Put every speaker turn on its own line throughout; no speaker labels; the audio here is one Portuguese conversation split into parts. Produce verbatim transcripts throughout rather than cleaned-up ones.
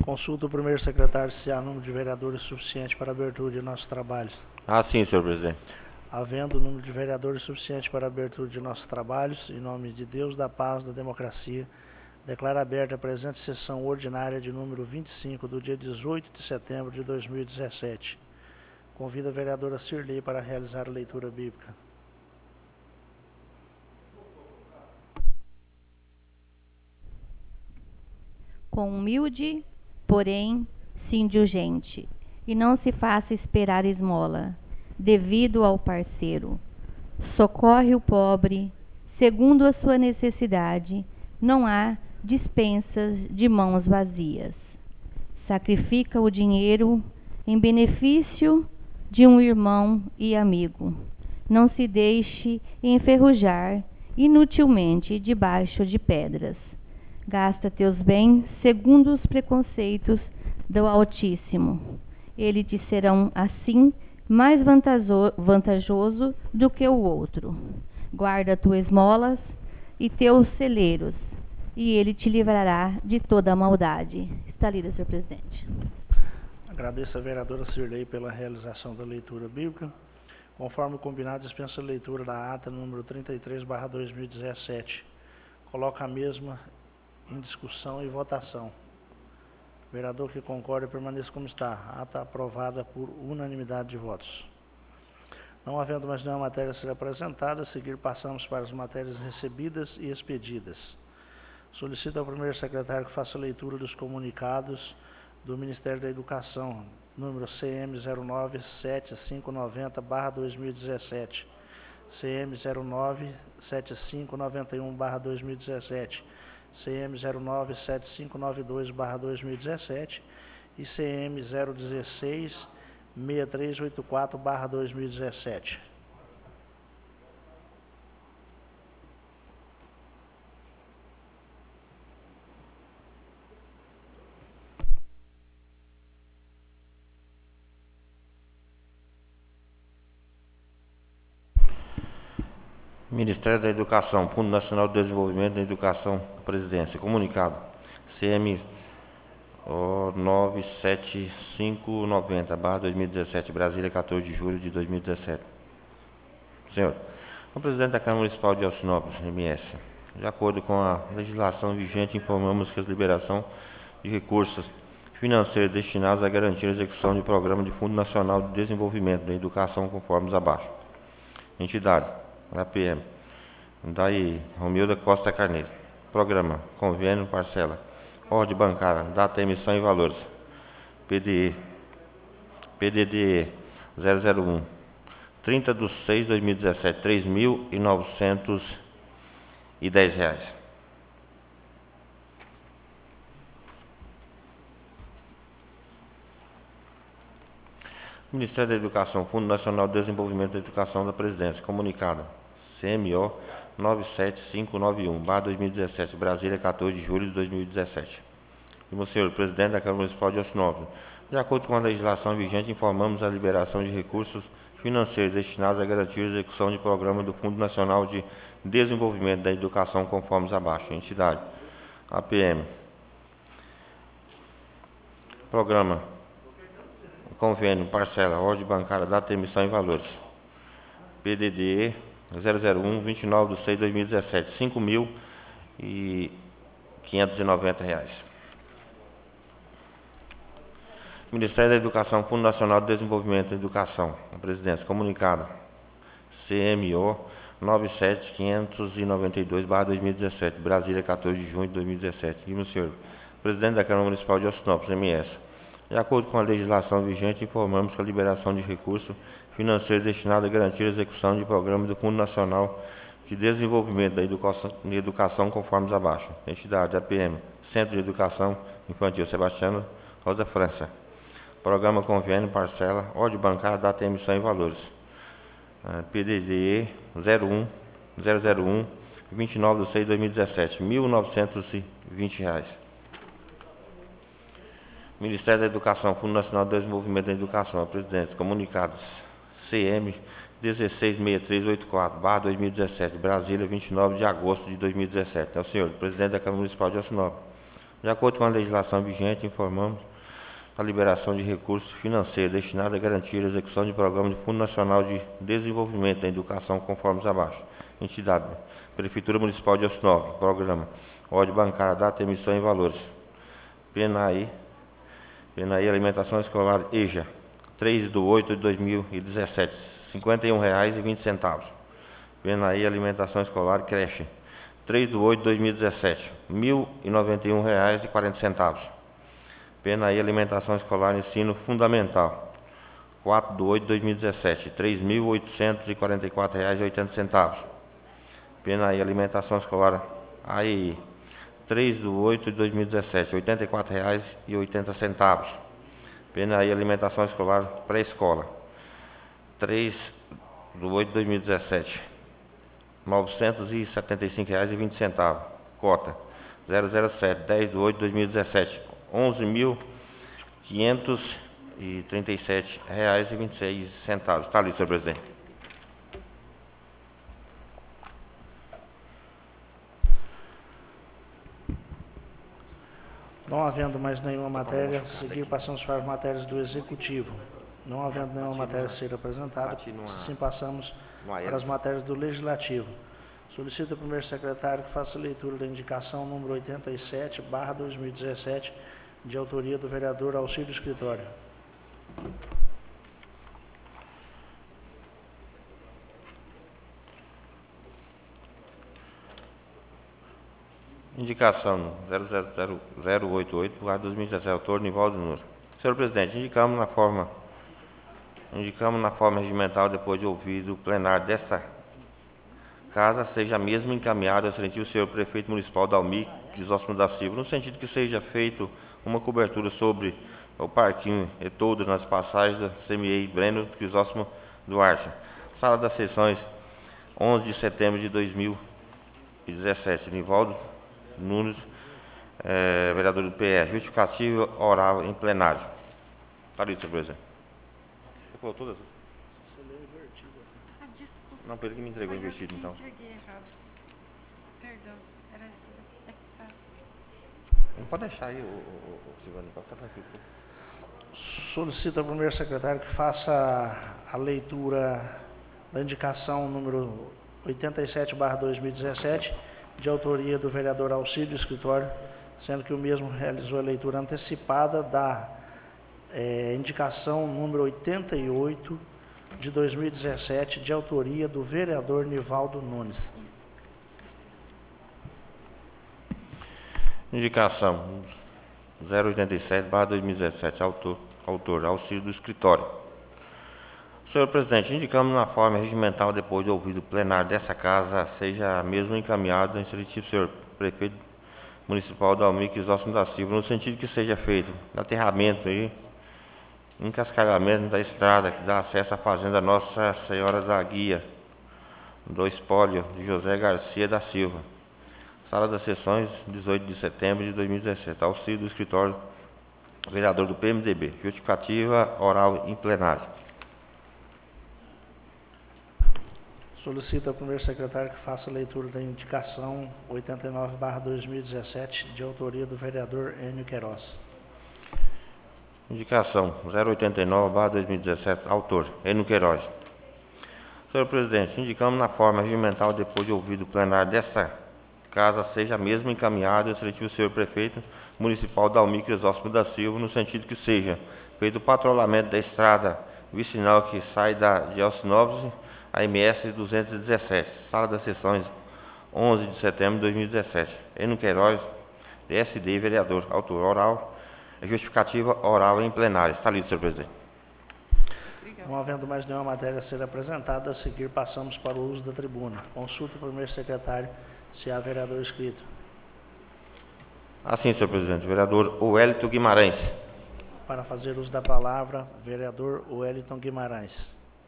Consulta o primeiro secretário se há número de vereadores suficiente para a abertura de nossos trabalhos.
Ah, sim, senhor presidente.
Havendo número de vereadores suficiente para a abertura de nossos trabalhos, em nome de Deus, da paz, da democracia, declaro aberta a presente sessão ordinária de número vinte e cinco, do dia dezoito de setembro de dois mil e dezessete. Convido a vereadora Cirlei para realizar a leitura bíblica.
Com humilde, porém, se indulgente, e não se faça esperar esmola, devido ao parceiro. Socorre o pobre, segundo a sua necessidade, não há dispensas de mãos vazias. Sacrifica o dinheiro em benefício de um irmão e amigo. Não se deixe enferrujar inutilmente debaixo de pedras. Gasta teus bens segundo os preconceitos do Altíssimo. Ele te serão, assim, mais vantajoso do que o outro. Guarda tuas esmolas e teus celeiros, e ele te livrará de toda a maldade. Está lido, senhor presidente.
Agradeço a vereadora Cirlei pela realização da leitura bíblica. Conforme combinado, dispensa a leitura da ata número trinta e três barra dois mil e dezessete. Coloca a mesma em discussão e votação. Vereador que concorda, permaneça como está. Ata aprovada por unanimidade de votos. Não havendo mais nenhuma matéria a ser apresentada, a seguir passamos para as matérias recebidas e expedidas. Solicito ao primeiro secretário que faça a leitura dos comunicados do Ministério da Educação, número C M zero nove sete cinco nove zero barra dois mil e dezessete, C M zero nove sete cinco nove um barra dois mil e dezessete, C M zero nove sete cinco nove dois barra dois mil e dezessete e C M zero um seis seis três oito quatro barra dois mil e dezessete.
Ministério da Educação, Fundo Nacional de Desenvolvimento da Educação, Presidência. Comunicado. C M nove sete cinco nove zero barra dois mil e dezessete, Brasília, quatorze de julho de dois mil e dezessete. Senhor, o presidente da Câmara Municipal de Alcinópolis, M S, de acordo com a legislação vigente, informamos que a liberação de recursos financeiros destinados a garantir a execução de programa de Fundo Nacional de Desenvolvimento da Educação, conforme os abaixo. Entidade, A P M, daí Romilda Costa Carneiro. Programa, convênio, parcela, ordem bancária, data, emissão e valores. P D E, P D D E zero zero um, trinta de seis de dois mil e dezessete, três mil e novecentos e dez reais. Ministério da Educação, Fundo Nacional de Desenvolvimento da Educação da Presidência, comunicado C M O nove sete cinco nove um barra dois mil e dezessete, Brasília, quatorze de julho de dois mil e dezessete. E, senhor presidente da Câmara Municipal de Alcinópolis, de acordo com a legislação vigente, informamos a liberação de recursos financeiros destinados a garantir a execução de programa do Fundo Nacional de Desenvolvimento da Educação, conforme os abaixo. Entidade, A P M. Programa, convênio, parcela, ordem bancária, data, emissão e valores. P D D E zero zero um, vinte e nove de seis de dois mil e dezessete, cinco mil quinhentos e noventa reais. Ministério da Educação, Fundo Nacional de Desenvolvimento da Educação, a Presidência, comunicado C M O nove sete quinhentos e noventa e dois barra dois mil e dezessete, Brasília, quatorze de junho de dois mil e dezessete. E, senhor presidente da Câmara Municipal de Alcinópolis, M S, de acordo com a legislação vigente, informamos que a liberação de recursos financeiros destinados a garantir a execução de programa do Fundo Nacional de Desenvolvimento da Educação, de Educação conforme os abaixo. Entidade, A P M, Centro de Educação Infantil Sebastiano Rosa França. Programa, convênio, parcela, ordem bancária, data, emissão e valores. P D D E zero um zero zero um, vinte e nove de seis de dois mil e dezessete, mil novecentos e vinte reais. Ministério da Educação, Fundo Nacional de Desenvolvimento da Educação, a Presidência, comunicados C M um seis seis três oito quatro barra dois mil e dezessete, Brasília, vinte e nove de agosto de dois mil e dezessete. É o senhor presidente da Câmara Municipal de Alcinópolis. De acordo com a legislação vigente, informamos a liberação de recursos financeiros destinados a garantir a execução de programas do Fundo Nacional de Desenvolvimento da Educação, conforme os abaixo. Entidade: Prefeitura Municipal de Alcinópolis. Programa: Ordem Bancária, data, emissão e valores. PNAE, PNAE Alimentação Escolar E J A, três de oito de dois mil e dezessete, cinquenta e um reais e vinte centavos. PNAE Alimentação Escolar Creche, três de oito de dois mil e dezessete, mil e noventa e um reais e quarenta centavos. PNAE Alimentação Escolar Ensino Fundamental, quatro de oito de dois mil e dezessete, três mil oitocentos e quarenta e quatro reais e oitenta centavos. PNAE Alimentação Escolar A E I, três de oito de dois mil e dezessete, oitenta e quatro reais e oitenta centavos. PNAE Alimentação Escolar Pré-Escola, três de oito de dois mil e dezessete, novecentos e setenta e cinco reais e vinte centavos. Cota zero zero sete, dez de oito de dois mil e dezessete, onze mil quinhentos e trinta e sete reais e vinte e seis centavos. Está ali, senhor presidente.
Não havendo mais nenhuma matéria, a seguir passamos para as matérias do Executivo. Não havendo nenhuma matéria a ser apresentada, assim passamos para as matérias do Legislativo. Solicito ao primeiro secretário que faça a leitura da indicação número oitenta e sete, barra dois mil e dezessete, de autoria do vereador Alcídio Escritório.
Indicação zero zero zero zero oito oito, barra dois mil e dezessete, autor Nivaldo Nunes. Senhor presidente, indicamos na forma indicamos na forma regimental, depois de ouvido o plenário desta casa, seja mesmo encaminhado ao excelentíssimo senhor prefeito municipal da Almir, Crisóstomo da Silva, no sentido que seja feito uma cobertura sobre o parquinho e todas nas passagens da C M E I Breno Crisóstomo Duarte. Sala das sessões, onze de setembro de dois mil e dezessete. Nivaldo Nunes, eh, vereador do P R. Justificativa oral em plenário. Está ali, senhor presidente. Você falou todas?
Você leu invertido.
Ah, desculpa.
Não, foi ele que me entregou
Foi eu
invertido,
que
então.
entreguei errado. Perdão, era essa daqui, tá?
Não pode deixar aí, o, o, o Silvano, pode ficar tranquilo.
Solicito ao primeiro secretário que faça a leitura da indicação número oitenta e sete, barra dois mil e dezessete, de autoria do vereador Alcídio Escritório, sendo que o mesmo realizou a leitura antecipada da é, indicação número oitenta e oito, de dois mil e dezessete, de autoria do vereador Nivaldo Nunes.
Indicação zero oitenta e sete, barra dois mil e dezessete, autor, autor Alcídio do Escritório. Senhor presidente, indicamos na forma regimental, depois de ouvido o plenário dessa casa, seja mesmo encaminhado ao excelentíssimo senhor prefeito municipal da Almir Crisóstomo da Silva, no sentido que seja feito aterramento e encascagamento da estrada que dá acesso à fazenda Nossa Senhora da Guia, do espólio de José Garcia da Silva. Sala das sessões, dezoito de setembro de dois mil e dezessete. Auxílio do escritório, vereador do P M D B. Justificativa oral em plenário.
Solicito ao primeiro secretário que faça a leitura da indicação oitenta e nove, barra dois mil e dezessete, de autoria do vereador Enio Queiroz.
Indicação zero oitenta e nove, barra dois mil e dezessete, autor Enio Queiroz. Senhor presidente, indicamos na forma regimental, depois de ouvido o plenário desta casa, seja mesmo encaminhado ao excelentíssimo senhor prefeito municipal da Almir Crisóstomo da Silva, no sentido que seja feito o patrulhamento da estrada vicinal que sai da, de Alcinópolis, a M S duzentos e dezessete. Sala das sessões, onze de setembro de dois mil e dezessete. Enio Queiroz, D S D, vereador. Autor oral. Justificativa oral em plenário. Está lido, senhor presidente.
Não havendo mais nenhuma matéria a ser apresentada, a seguir passamos para o uso da tribuna. Consulta o primeiro secretário se há vereador inscrito.
Assim, senhor presidente. Vereador Wellington Guimarães.
Para fazer uso da palavra, vereador Wellington Guimarães.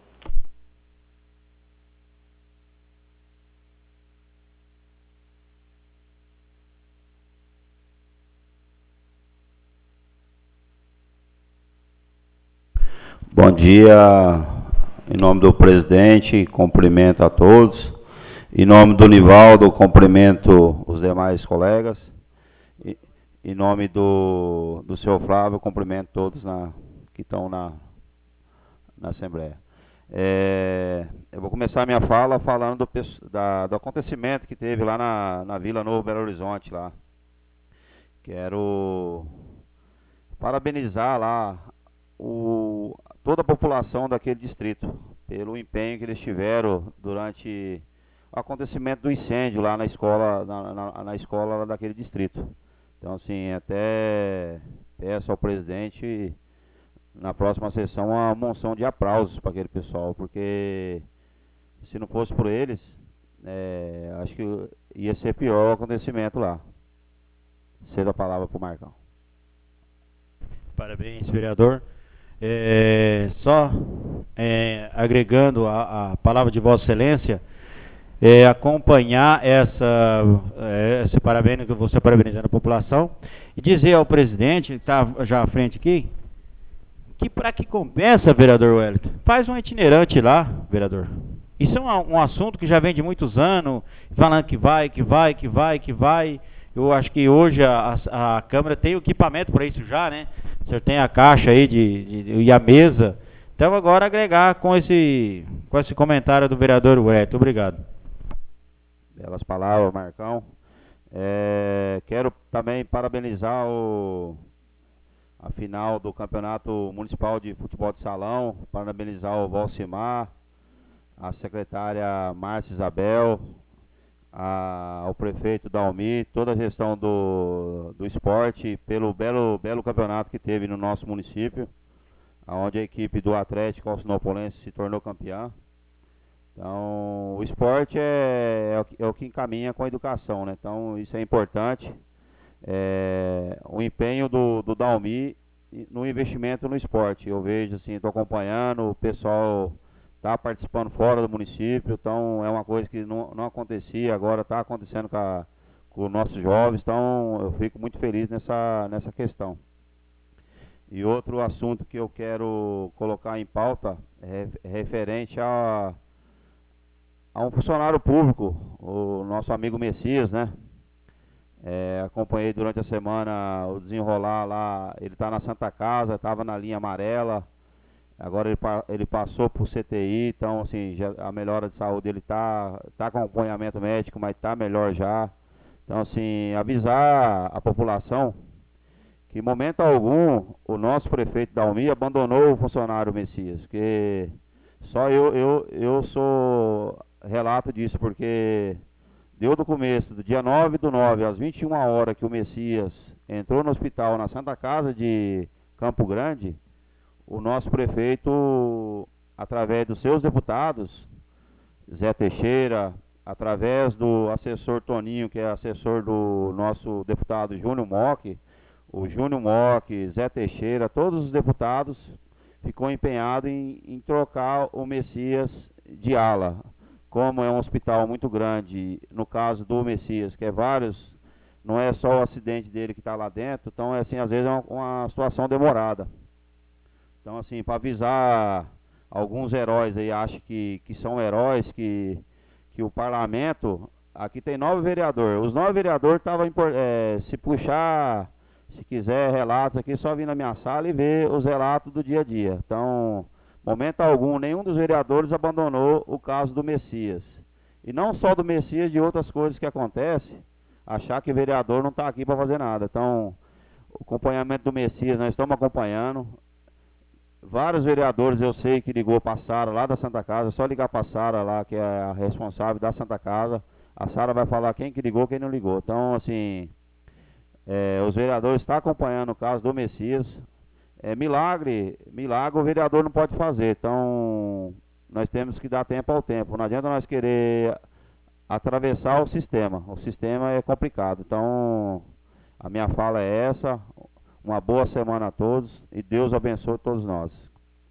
Bom dia, em nome do presidente, cumprimento a todos. Em nome do Nivaldo, cumprimento os demais colegas. E, em nome do, do senhor Flávio, cumprimento todos na, que estão na, na Assembleia. É, eu vou começar a minha fala falando do, da, do acontecimento que teve lá na, na Vila Novo Belo Horizonte. Lá. Quero parabenizar lá o, toda a população daquele distrito pelo empenho que eles tiveram durante o acontecimento do incêndio lá na escola, na, na, na escola lá daquele distrito. Então, assim, até peço ao presidente, na próxima sessão, uma moção de aplausos para aquele pessoal, porque se não fosse por eles, é, acho que ia ser pior o acontecimento lá. Cedo a palavra para o Marcão.
Parabéns, vereador. É, só é, agregando a, a palavra de Vossa Excelência, é, acompanhar essa, é, esse parabéns que você parabenizando a população e dizer ao presidente, que está já à frente aqui, que para que compensa, vereador Wellington, faz um itinerante lá, vereador. Isso é um, um assunto que já vem de muitos anos, falando que vai, que vai, que vai, que vai. Eu acho que hoje a, a, a Câmara tem o equipamento para isso já, né? O senhor tem a caixa aí de, de, de, e a mesa. Então agora agregar com esse, com esse comentário do vereador Wellington. Obrigado.
Belas palavras, Marcão. É, quero também parabenizar o, a final do Campeonato Municipal de Futebol de Salão, parabenizar o Valcimar, a secretária Márcia Isabel, a, ao prefeito Dalmi, toda a gestão do, do esporte, pelo belo, belo campeonato que teve no nosso município, onde a equipe do Atlético Alcinopolense se tornou campeã. Então, o esporte é, é, o, que, é o que encaminha com a educação, né? Então, isso é importante. É, o empenho do, do Dalmi no investimento no esporte. Eu vejo assim, estou acompanhando, o pessoal está participando fora do município, então é uma coisa que não, não acontecia, agora está acontecendo com, a, com os nossos jovens, então eu fico muito feliz nessa, nessa questão. E outro assunto que eu quero colocar em pauta é referente a, a um funcionário público, o nosso amigo Messias, né? É, acompanhei durante a semana o desenrolar lá, ele está na Santa Casa, estava na linha amarela, agora ele, ele passou por C T I, então assim, já, a melhora de saúde ele está tá com acompanhamento médico, mas está melhor já. Então assim, avisar a população que em momento algum o nosso prefeito Dalmi abandonou o funcionário Messias, porque só eu, eu, eu sou relato disso, porque deu do começo, do dia nove do nove às vinte e uma horas que o Messias entrou no hospital na Santa Casa de Campo Grande, o nosso prefeito, através dos seus deputados, Zé Teixeira, através do assessor Toninho, que é assessor do nosso deputado Júnior Mock, o Júnior Mock, Zé Teixeira, todos os deputados ficou empenhado em, em trocar o Messias de ala. Como é um hospital muito grande, no caso do Messias, que é vários, não é só o acidente dele que está lá dentro, então é assim, às vezes é uma, uma situação demorada. Então assim, para avisar alguns heróis aí, acho que, que são heróis, que, que o parlamento, aqui tem nove vereadores, os nove vereadores estavam, é, se puxar, se quiser relatos aqui, só vir na minha sala e ver os relatos do dia a dia. Então, momento algum, nenhum dos vereadores abandonou o caso do Messias. E não só do Messias, de outras coisas que acontecem, achar que o vereador não está aqui para fazer nada. Então, o acompanhamento do Messias, nós estamos acompanhando. Vários vereadores eu sei que ligou para a Sara lá da Santa Casa, é só ligar para a Sara lá, que é a responsável da Santa Casa. A Sara vai falar quem que ligou, quem não ligou. Então, assim, é, os vereadores estão acompanhando o caso do Messias. É, milagre, milagre o vereador não pode fazer, então nós temos que dar tempo ao tempo. Não adianta nós querer atravessar o sistema, o sistema é complicado. Então, a minha fala é essa, uma boa semana a todos e Deus abençoe todos nós.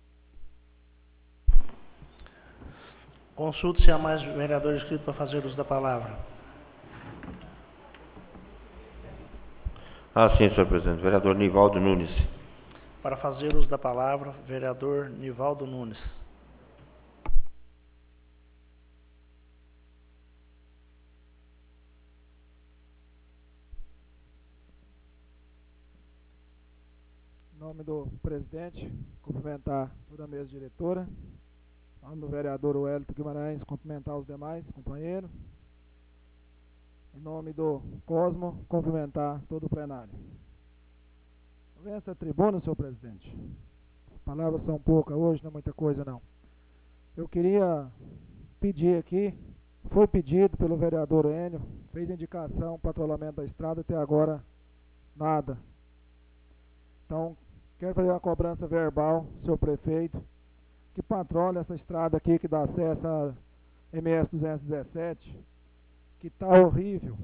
Consulte se há mais vereadores inscritos para fazer uso da palavra.
Ah, sim, senhor presidente. Vereador Nivaldo Nunes.
Para fazer uso da palavra, vereador Nivaldo Nunes.
nome do presidente, cumprimentar toda a mesa diretora. Em nome do vereador Wellington Guimarães, cumprimentar os demais companheiros. Em nome do Cosmo, cumprimentar todo o plenário. Eu venho a essa tribuna, senhor presidente. As palavras são poucas hoje, não é muita coisa não. Eu queria pedir aqui, foi pedido pelo vereador Enio, fez indicação, patrulhamento da estrada, até agora nada. Então, quero fazer uma cobrança verbal, senhor prefeito, que patrulha essa estrada aqui que dá acesso a M S duzentos e dezessete, que está horrível,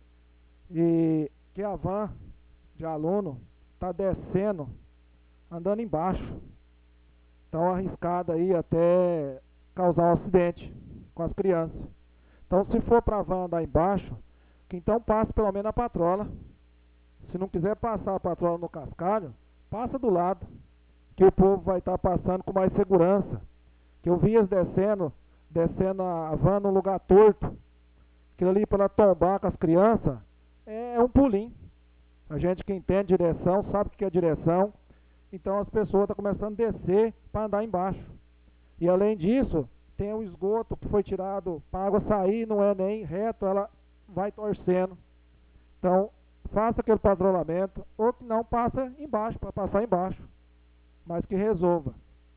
e que a van de aluno está descendo, andando embaixo, tão arriscada aí até causar um acidente com as crianças. Então, se for para a van andar embaixo, que então passe pelo menos a patrola. Se não quiser passar a patrola no cascalho, passa do lado, que o povo vai estar passando com mais segurança. Que eu vi eles descendo, descendo a van num lugar torto. Aquilo ali para tombar com as crianças é um pulinho. A gente que entende direção sabe o que é direção. Então as pessoas estão começando a descer para andar embaixo. E além disso, tem o esgoto que foi tirado para a água sair, não é nem reto, ela vai torcendo. Então, faça aquele patrulhamento, ou que não passa embaixo, para passar embaixo, mas que resolva.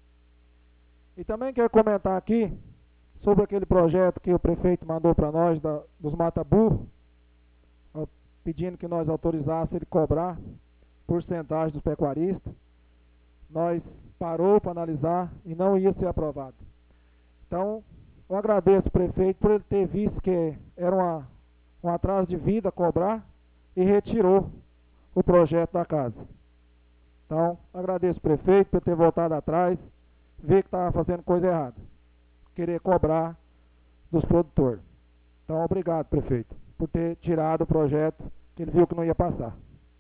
E também quero comentar aqui sobre aquele projeto que o prefeito mandou para nós, da, dos mata-burro, pedindo que nós autorizássemos ele cobrar porcentagem dos pecuaristas. Nós parou para analisar e não ia ser aprovado. Então, eu agradeço o prefeito por ele ter visto que era uma, um atraso de vida cobrar, e retirou o projeto da casa. Então, agradeço o prefeito por ter voltado atrás, ver que estava fazendo coisa errada, querer cobrar dos produtores. Então, obrigado, prefeito, por ter tirado o projeto que ele viu que não ia passar.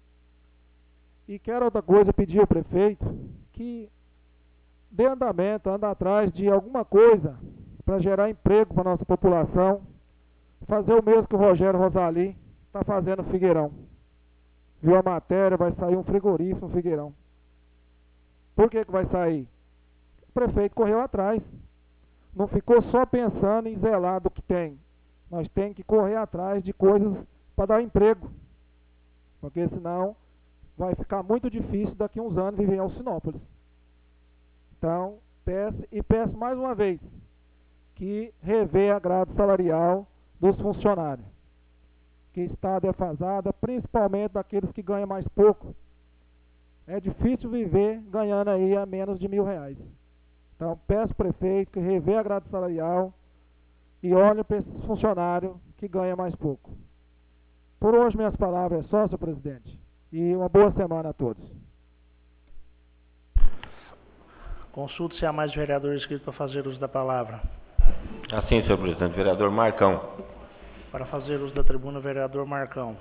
E quero outra coisa, pedir ao prefeito que dê andamento, anda atrás de alguma coisa para gerar emprego para a nossa população, fazer o mesmo que o Rogério Rosali está fazendo no Figueirão. Viu a matéria, vai sair um frigorífico no Figueirão. Por que que vai sair? O prefeito correu atrás. Não ficou só pensando em zelar do que tem. Nós temos que correr atrás de coisas para dar emprego. Porque senão vai ficar muito difícil daqui a uns anos viver em Alcinópolis. Então, peço e peço mais uma vez que rever a grade salarial dos funcionários, que está defasada, principalmente daqueles que ganham mais pouco. É difícil viver ganhando aí a menos de mil reais. Então, peço ao prefeito que rever a grade salarial e olhe para esses funcionários que ganham mais pouco. Por hoje, minhas palavras é só, senhor presidente. E uma boa semana a todos.
Consulte se há mais vereadores inscritos para fazer uso da palavra.
Assim, senhor presidente. Vereador Marcão.
Para fazer uso da tribuna, vereador Marcão.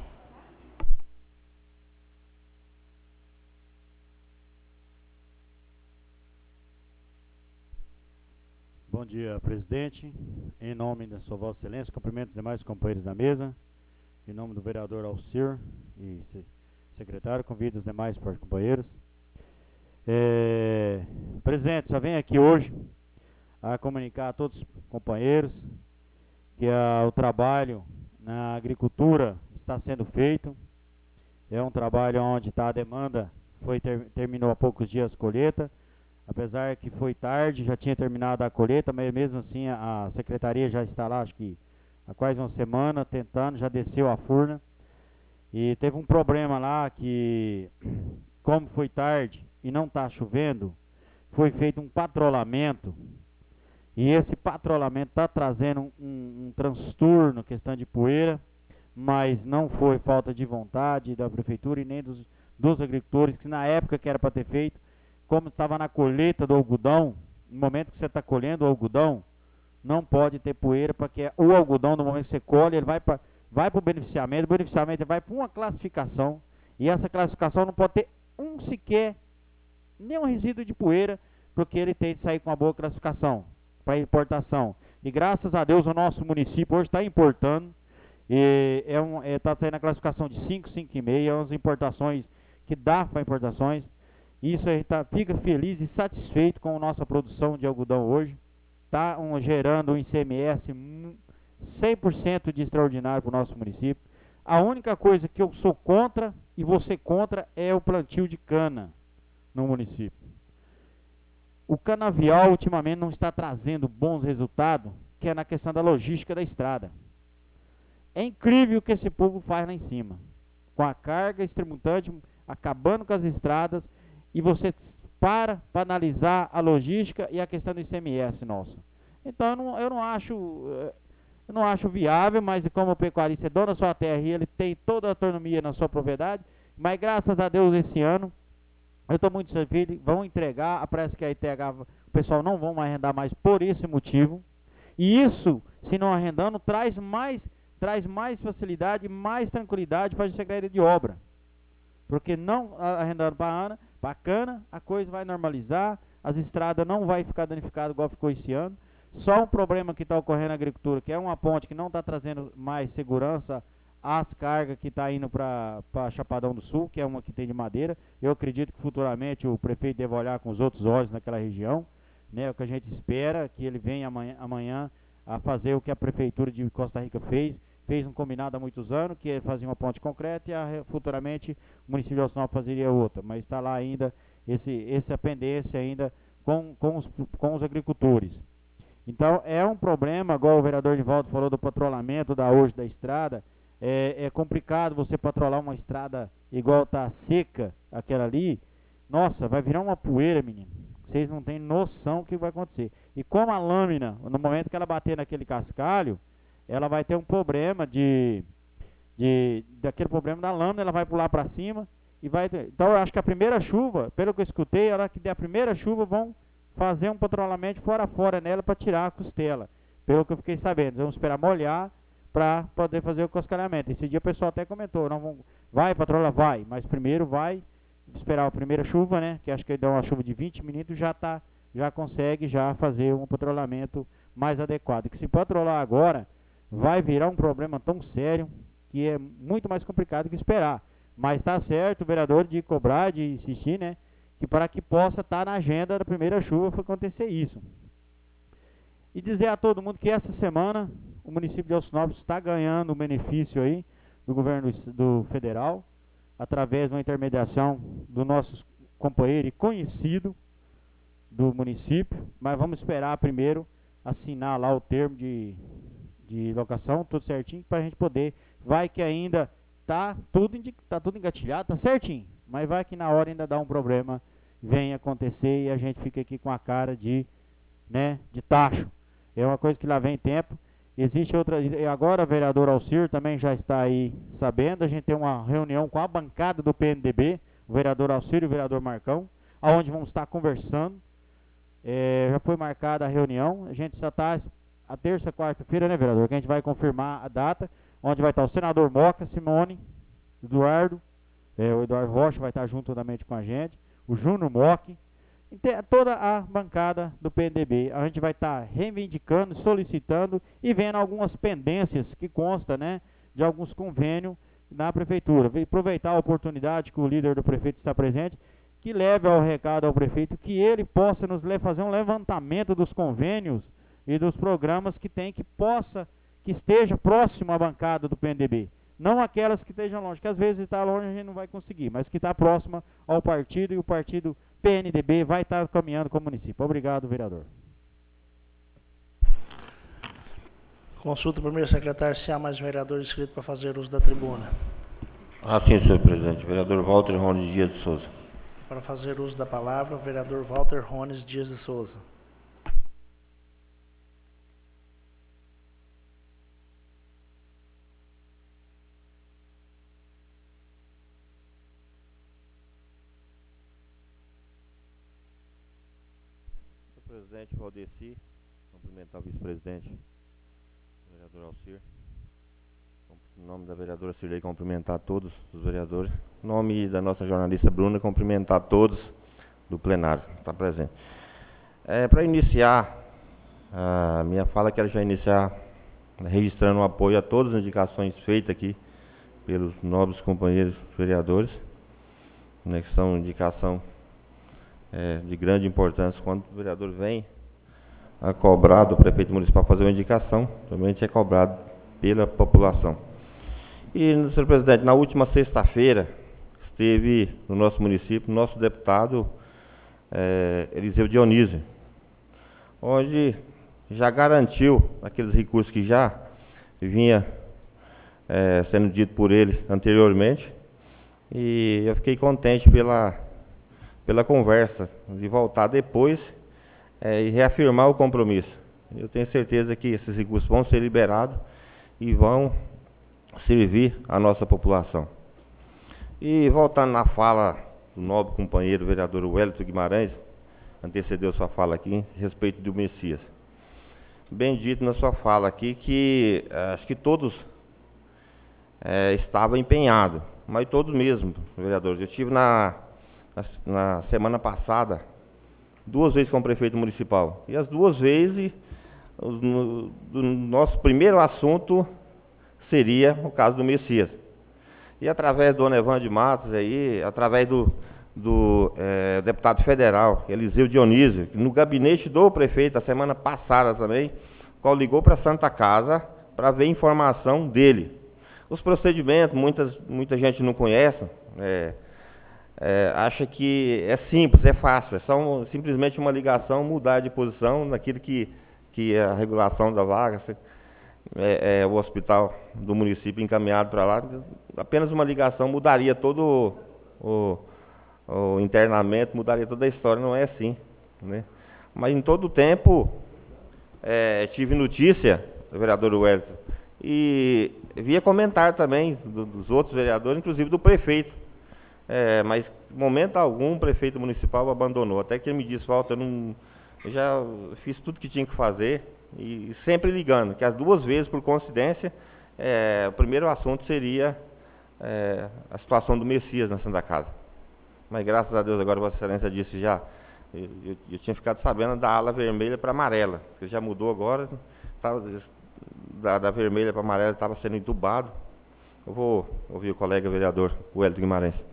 Bom dia, presidente. Em nome da sua Vossa Excelência, cumprimento os demais companheiros da mesa. Em nome do vereador Alcir e secretário, convido os demais companheiros. É, presidente, só venho aqui hoje a comunicar a todos os companheiros que a, o trabalho na agricultura está sendo feito. É um trabalho onde está a demanda, foi ter, terminou há poucos dias a colheita, apesar que foi tarde, já tinha terminado a colheita, mas mesmo assim a, a secretaria já está lá, acho que há quase uma semana, tentando, já desceu a furna. E teve um problema lá que, como foi tarde e não está chovendo, foi feito um patrulhamento. E esse patrulhamento está trazendo um, um, um transtorno, questão de poeira, mas não foi falta de vontade da prefeitura e nem dos, dos agricultores, que na época que era para ter feito, como estava na colheita do algodão, no momento que você está colhendo o algodão, não pode ter poeira, porque o algodão, no momento que você colhe, ele vai para vai o beneficiamento, o beneficiamento vai para uma classificação, e essa classificação não pode ter um sequer, nenhum resíduo de poeira, porque ele tem de sair com uma boa classificação para importação. E graças a Deus o nosso município hoje está importando, e é um, é, está saindo a classificação de cinco, cinco vírgula cinco, é umas importações que dá para importações, Isso a gente tá, fica feliz e satisfeito com a nossa produção de algodão hoje. Está um, gerando um I C M S cem por cento de extraordinário para o nosso município. A única coisa que eu sou contra e você contra é o plantio de cana no município. O canavial ultimamente não está trazendo bons resultados, que é na questão da logística da estrada. É incrível o que esse povo faz lá em cima, com a carga extremutante, acabando com as estradas, e você para para analisar a logística e a questão do I C M S nosso. Então eu não, eu não acho eu não acho viável, mas como o pecuarista é dono da sua terra e ele tem toda a autonomia na sua propriedade, mas graças a Deus esse ano eu estou muito satisfeito, vão entregar, parece que a I T H, o pessoal não vão mais arrendar mais por esse motivo. E isso, se não arrendando, traz mais, traz mais facilidade, mais tranquilidade para a Secretaria de Obra. Porque não arrendando para a Ana, bacana, a coisa vai normalizar, as estradas não vai ficar danificadas igual ficou esse ano. Só um problema que está ocorrendo na agricultura, que é uma ponte que não está trazendo mais segurança às cargas que está indo para Chapadão do Sul, que é uma que tem de madeira. Eu acredito que futuramente o prefeito deve olhar com os outros olhos naquela região, né? O que a gente espera que ele venha amanhã, amanhã a fazer o que a prefeitura de Costa Rica fez, fez um combinado há muitos anos, que é fazer uma ponte concreta e a, futuramente o município de Alcinópolis fazeria outra, mas está lá ainda esse, essa pendência ainda com, com, os, com os agricultores. Então é um problema, igual o vereador Nivaldo falou do patrulhamento da hoje da estrada. É, é complicado você patrolar uma estrada igual tá seca, aquela ali. Nossa, vai virar uma poeira, menino. Vocês não têm noção do que vai acontecer. E como a lâmina, no momento que ela bater naquele cascalho, ela vai ter um problema de, de daquele problema da lâmina, ela vai pular para cima e vai ter, então eu acho que a primeira chuva, pelo que eu escutei, a hora que der a primeira chuva, vão fazer um patrulhamento fora a fora nela para tirar a costela. Pelo que eu fiquei sabendo, vamos esperar molhar para poder fazer o cascalhamento. Esse dia o pessoal até comentou, não vão, vai patrola, vai, mas primeiro vai esperar a primeira chuva, né, que acho que dá uma chuva de vinte minutos, já tá, já consegue já fazer um patrulhamento mais adequado. Que se patrolar agora, vai virar um problema tão sério que é muito mais complicado que esperar. Mas está certo o vereador de cobrar, de insistir, né, que para que possa estar tá na agenda da primeira chuva para acontecer isso. E dizer a todo mundo que essa semana o município de Alcinópolis está ganhando um benefício aí do governo do federal, através de uma intermediação do nosso companheiro e conhecido do município, mas vamos esperar primeiro assinar lá o termo de, de locação, tudo certinho, para a gente poder, vai que ainda tá tudo, tá tudo engatilhado, tá certinho, mas vai que na hora ainda dá um problema, vem acontecer e a gente fica aqui com a cara de, né, de tacho. É uma coisa que lá vem tempo. Existe outra, e agora o vereador Alcir também já está aí sabendo, a gente tem uma reunião com a bancada do P M D B, o vereador Alcir e o vereador Marcão, aonde vamos estar conversando. É, já foi marcada a reunião, a gente já está a terça, quarta-feira, né, vereador, que a gente vai confirmar a data, onde vai estar o senador Moca, Simone, Eduardo, é, o Eduardo Rocha vai estar juntamente com a gente, o Júnior Mock, toda a bancada do P M D B. A gente vai estar tá reivindicando, solicitando e vendo algumas pendências que consta, né, de alguns convênios na prefeitura. Vou aproveitar a oportunidade que o líder do prefeito está presente, que leve ao recado ao prefeito, que ele possa nos fazer um levantamento dos convênios e dos programas que tem, que possa, que esteja próximo à bancada do P M D B. Não aquelas que estejam longe, que às vezes está longe a gente não vai conseguir, mas que está próxima ao partido, e o partido P N D B vai estar caminhando com o município. Obrigado, vereador.
Consulta o primeiro secretário se há mais vereador inscrito para fazer uso da tribuna.
Ah, sim, senhor presidente. Vereador Walter Rones Dias de Souza.
Para fazer uso da palavra, o vereador Walter Rones Dias de Souza.
Presidente Valdeci, cumprimentar o vice-presidente, vereador Alcir. Em nome da vereadora Cirlei, cumprimentar todos os vereadores. Em nome da nossa jornalista Bruna, cumprimentar todos do plenário, está presente. É, para iniciar a minha fala, quero já iniciar registrando o apoio a todas as indicações feitas aqui pelos nobres companheiros vereadores, né, que são indicação é, de grande importância. Quando o vereador vem a cobrar do prefeito municipal fazer uma indicação, também a gente é cobrado pela população. E, senhor presidente, na última sexta-feira, esteve no nosso município, nosso deputado é, Eliseu Dionísio, onde já garantiu aqueles recursos que já vinha é, sendo dito por ele anteriormente, e eu fiquei contente pela, pela conversa, de voltar depois é, e reafirmar o compromisso. Eu tenho certeza que esses recursos vão ser liberados e vão servir a nossa população. E voltando na fala do nobre companheiro vereador Wellington Guimarães, antecedeu sua fala aqui, a respeito do Messias. Bem dito na sua fala aqui que acho que todos é, estavam empenhados, mas todos mesmo, vereadores. Eu estive na, na, na semana passada, duas vezes com o prefeito municipal, e as duas vezes, o no, do nosso primeiro assunto seria o caso do Messias. E através do Dona Evandro de Matos, aí, através do, do é, deputado federal, Eliseu Dionísio, que no gabinete do prefeito, a semana passada também, qual ligou para a Santa Casa para ver informação dele. Os procedimentos, muitas, muita gente não conhece, é, é, acha que é simples, é fácil, é só um, simplesmente uma ligação, mudar de posição naquilo que, que é a regulação da vaga, é, é o hospital do município encaminhado para lá. Apenas uma ligação mudaria todo o, o, o internamento, mudaria toda a história, não é assim, né? Mas em todo o tempo é, tive notícia do vereador Wellington e via comentário também do, dos outros vereadores, inclusive do prefeito, é, mas em momento algum o prefeito municipal abandonou, até que ele me disse: Walter, eu, não, eu já fiz tudo que tinha que fazer, e sempre ligando, que as duas vezes, por coincidência, é, o primeiro assunto seria é, a situação do Messias na Santa Casa. Mas graças a Deus, agora Vossa Excelência disse já, eu, eu, eu tinha ficado sabendo da ala vermelha para amarela, que já mudou agora, tava, da, da vermelha para amarela estava sendo entubado. Eu vou ouvir o colega vereador Wellington Guimarães.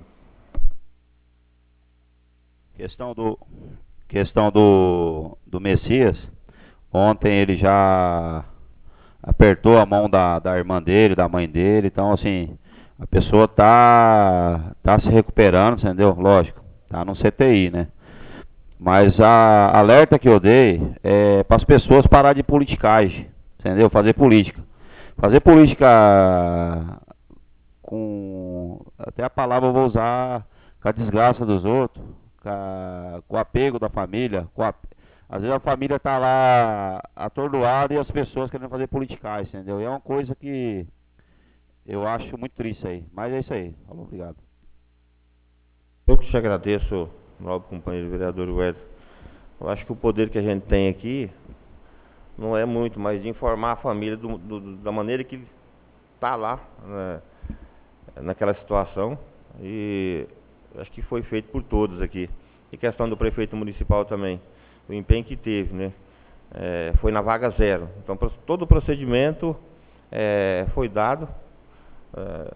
Questão do, questão do, do Messias. Ontem ele já apertou a mão da, da irmã dele, da mãe dele. Então, assim, a pessoa tá, tá se recuperando, entendeu? Lógico, tá no C T I, né? Mas a alerta que eu dei é para as pessoas parar de politicagem, entendeu? Fazer política. Fazer política com... Até a palavra eu vou usar, com a desgraça dos outros, com, a, com o apego da família, com a, às vezes a família está lá atordoada e as pessoas querendo fazer politicagem, entendeu? E é uma coisa que eu acho muito triste aí. Mas é isso aí. Falou, obrigado.
Eu que te agradeço, nobre companheiro vereador Wellington. Eu acho que o poder que a gente tem aqui não é muito, mas de informar a família do, do, da maneira que está lá, né, naquela situação. E acho que foi feito por todos aqui. E questão do prefeito municipal também. O empenho que teve, né? É, foi na vaga zero. Então, todo o procedimento é, foi dado é,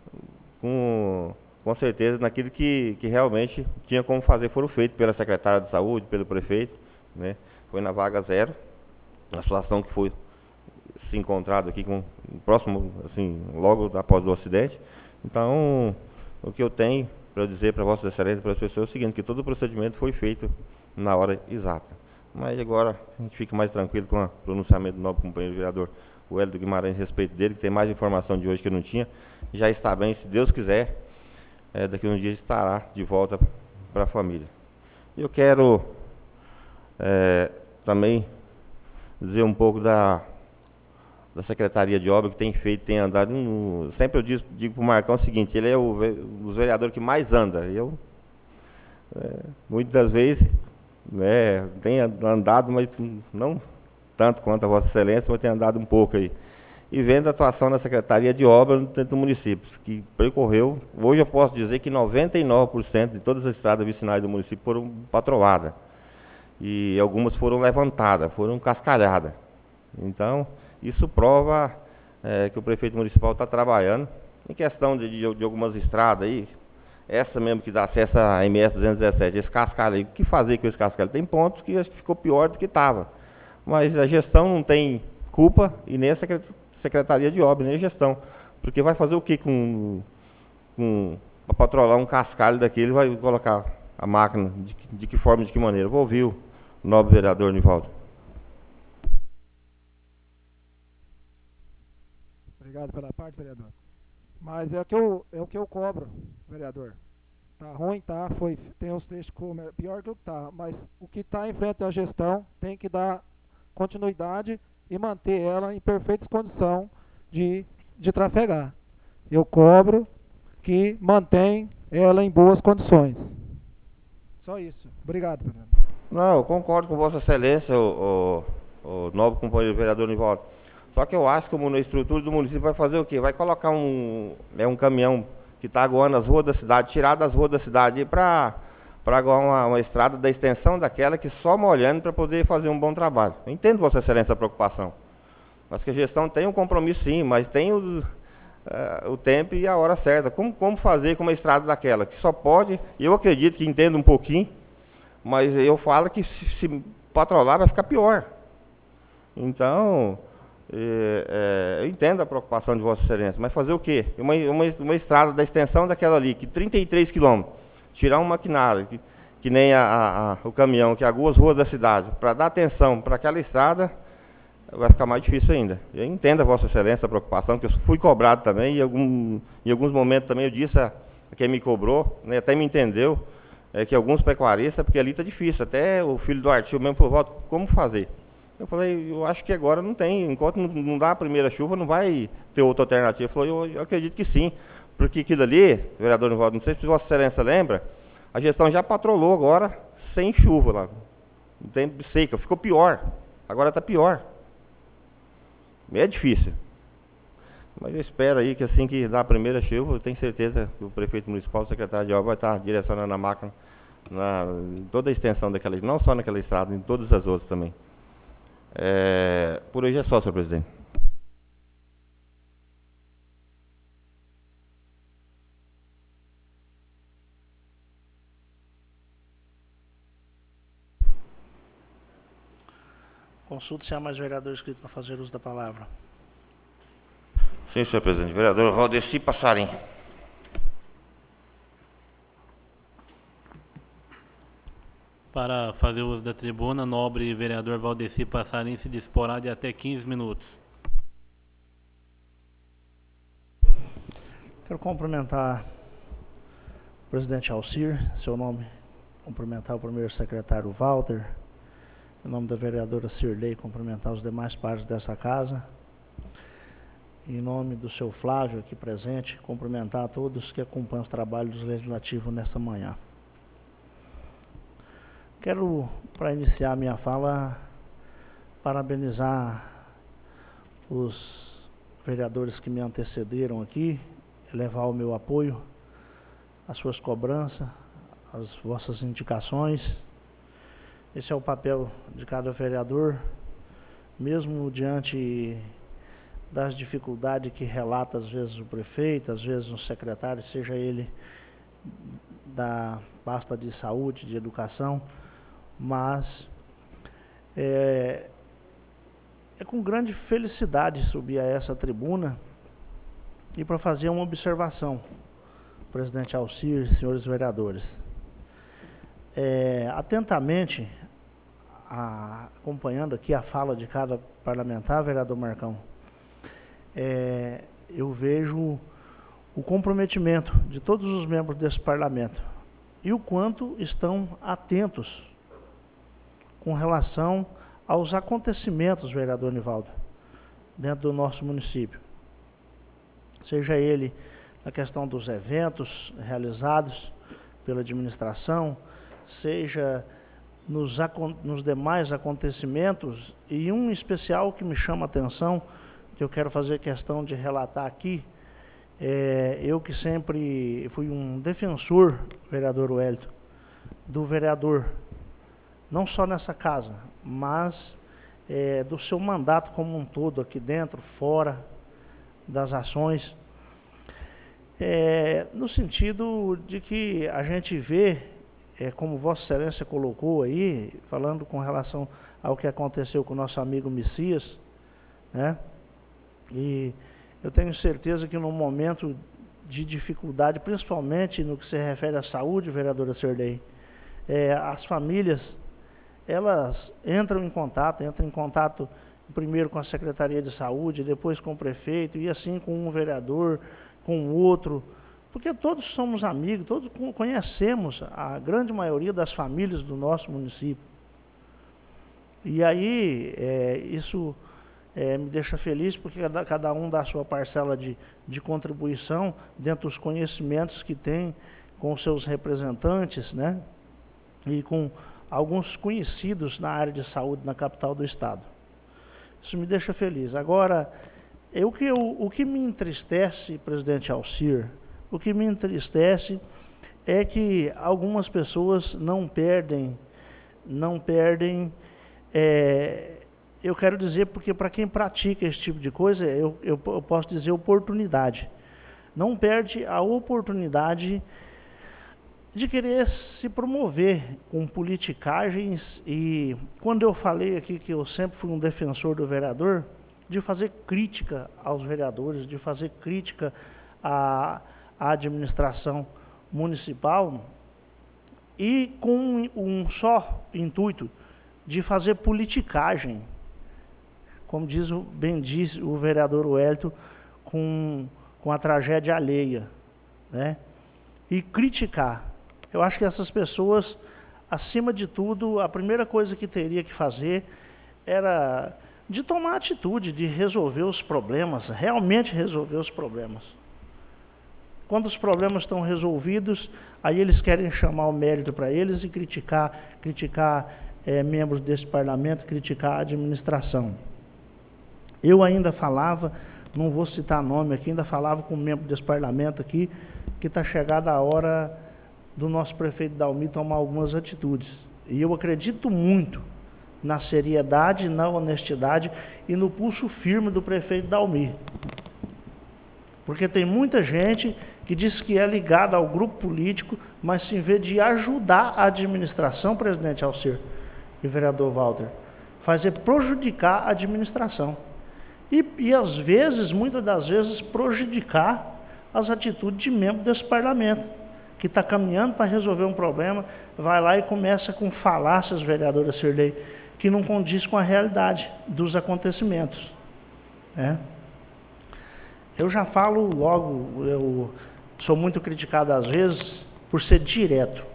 com, com certeza naquilo que, que realmente tinha como fazer, foram feitos pela secretária de saúde, pelo prefeito, né? Foi na vaga zero, a situação que foi se encontrado aqui com próximo, assim, logo após o acidente. Então, o que eu tenho para dizer para Vossa Excelência, para as pessoas, é o seguinte, que todo o procedimento foi feito na hora exata. Mas agora a gente fica mais tranquilo com o pronunciamento do novo companheiro vereador Wellington Guimarães a respeito dele, que tem mais informação de hoje que eu não tinha. Já está bem, se Deus quiser, é, daqui a um dia estará de volta para a família. Eu quero é, também dizer um pouco da, da Secretaria de Obra, que tem feito, tem andado. No, sempre eu digo, digo para o Marcão o seguinte: ele é o, um dos vereadores que mais anda. Eu, é, muitas das vezes, né, tem andado, mas não tanto quanto a Vossa Excelência, mas tem andado um pouco aí. E vendo a atuação da Secretaria de Obras dentro do município, que percorreu, hoje eu posso dizer que noventa e nove por cento de todas as estradas vicinais do município foram patroadas. E algumas foram levantadas, foram cascalhadas. Então, isso prova é, que o prefeito municipal está trabalhando. Em questão de, de, de algumas estradas aí, essa mesmo que dá acesso à M S duzentos e dezessete, esse cascalho aí, o que fazer com esse cascalho? Tem pontos que acho que ficou pior do que estava. Mas a gestão não tem culpa, e nem a Secretaria de Obras, nem a gestão. Porque vai fazer o que com, com para patrolar um cascalho daquele, vai colocar a máquina, de, de que forma, de que maneira? Vou ouvir o nobre vereador Nivaldo.
Obrigado pela parte, vereador. Mas é o que eu, é o que eu cobro, vereador. Tá ruim, tá? Foi, tem os trechos como é pior que o que tá. Mas o que está em frente à gestão tem que dar continuidade e manter ela em perfeitas condições de, de trafegar. Eu cobro que mantém ela em boas condições. Só isso. Obrigado, vereador.
Não, eu concordo com Vossa Excelência, o, o, o nobre companheiro vereador Nivaldo. Só que eu acho que a estrutura do município vai fazer o quê? Vai colocar um, é um caminhão que está aguando as ruas da cidade, tirar das ruas da cidade para para aguar uma, uma estrada da extensão daquela que só molhando para poder fazer um bom trabalho. Eu entendo, Vossa Excelência, a preocupação. Mas que a gestão tem um compromisso sim, mas tem o, uh, o tempo e a hora certa. Como, como fazer com uma estrada daquela? Que só pode, eu acredito que entendo um pouquinho, mas eu falo que se, se patrolar vai ficar pior. Então, é, é, eu entendo a preocupação de Vossa Excelência, mas fazer o quê? Uma, uma, uma estrada da extensão daquela ali, que trinta e três quilômetros, tirar um maquinário, que, que nem a, a, a, o caminhão que agua as ruas da cidade, para dar atenção para aquela estrada, vai ficar mais difícil ainda. Eu entendo a Vossa Excelência a preocupação, que eu fui cobrado também, e algum, em alguns momentos também eu disse a, a quem me cobrou, né, até me entendeu, é, que alguns pecuaristas, porque ali está difícil, até o filho do Artil mesmo falou, Walter, como fazer? Eu falei, eu acho que agora não tem, enquanto não, não dá a primeira chuva, não vai ter outra alternativa. Ele falou, eu, eu acredito que sim, porque aquilo ali, vereador Nivaldo, não sei se Vossa Excelência lembra, a gestão já patrolou agora sem chuva lá, no tempo de seca, ficou pior, agora está pior. É difícil, mas eu espero aí que assim que dá a primeira chuva, eu tenho certeza que o prefeito municipal, o secretário de obra vai estar direcionando a máquina na em toda a extensão daquela, não só naquela estrada, em todas as outras também. É, por hoje é só, senhor presidente.
Consulta se há mais vereadores inscritos para fazer uso da palavra.
Sim, senhor presidente. Vereador Valdeci Passarim.
Para fazer uso da tribuna, nobre vereador Valdeci Passarim se disporá de até quinze minutos.
Quero cumprimentar o presidente Alcir, seu nome, cumprimentar o primeiro secretário Walter, em nome da vereadora Cirlei, cumprimentar os demais pares dessa casa, em nome do seu Flávio aqui presente, cumprimentar a todos que acompanham os trabalhos legislativos nesta manhã. Quero, para iniciar a minha fala, parabenizar os vereadores que me antecederam aqui, elevar o meu apoio, as suas cobranças, as vossas indicações. Esse é o papel de cada vereador, mesmo diante das dificuldades que relata às vezes o prefeito, às vezes o secretário, seja ele da pasta de saúde, de educação, mas é, é com grande felicidade subir a essa tribuna e para fazer uma observação, presidente Alcir, senhores vereadores. É, atentamente, a, acompanhando aqui a fala de cada parlamentar, vereador Marcão, é, eu vejo o comprometimento de todos os membros desse parlamento e o quanto estão atentos com relação aos acontecimentos, vereador Nivaldo, dentro do nosso município. Seja ele na questão dos eventos realizados pela administração, seja nos, nos demais acontecimentos, e um especial que me chama a atenção, que eu quero fazer questão de relatar aqui, é, eu que sempre fui um defensor, vereador Wellington, do vereador, não só nessa casa, mas é, do seu mandato como um todo, aqui dentro, fora das ações. é, no sentido de que a gente vê, é, como Vossa Excelência colocou aí, falando com relação ao que aconteceu com o nosso amigo Messias, né? E eu tenho certeza que no momento de dificuldade, principalmente no que se refere à saúde, vereadora Sirlei, é, as famílias, elas entram em contato, entram em contato primeiro com a Secretaria de Saúde, depois com o prefeito, e assim com um vereador, com o outro, porque todos somos amigos, todos conhecemos a grande maioria das famílias do nosso município. E aí, é, isso é, me deixa feliz, porque cada, cada um dá a sua parcela de, de contribuição dentro dos conhecimentos que tem com os seus representantes, né? E com alguns conhecidos na área de saúde na capital do estado. Isso me deixa feliz. Agora, eu, que eu, o que me entristece, presidente Alcir, o que me entristece é que algumas pessoas não perdem, não perdem, é, eu quero dizer, porque para quem pratica esse tipo de coisa, eu, eu, eu posso dizer oportunidade. Não perde a oportunidade de querer se promover com politicagens, e quando eu falei aqui que eu sempre fui um defensor do vereador, de fazer crítica aos vereadores, de fazer crítica à, à administração municipal, e com um só intuito, de fazer politicagem, como diz o, bem diz o vereador Wellington, com, com a tragédia alheia, né? E criticar. Eu acho que essas pessoas, acima de tudo, a primeira coisa que teria que fazer era de tomar atitude, de resolver os problemas, realmente resolver os problemas. Quando os problemas estão resolvidos, aí eles querem chamar o mérito para eles e criticar, criticar é, membros desse parlamento, criticar a administração. Eu ainda falava, não vou citar nome aqui, ainda falava com um membro desse parlamento aqui, que está chegada a hora do nosso prefeito Dalmi tomar algumas atitudes. E eu acredito muito na seriedade, na honestidade e no pulso firme do prefeito Dalmi. Porque tem muita gente que diz que é ligada ao grupo político, mas se em vez de ajudar a administração, presidente Alcir e vereador Walter, faz é prejudicar a administração. E, e às vezes, muitas das vezes, prejudicar as atitudes de membro desse parlamento, que está caminhando para resolver um problema, vai lá e começa com falácias, vereadora Sirlei, que não condiz com a realidade dos acontecimentos, né? Eu já falo logo, eu sou muito criticado às vezes por ser direto.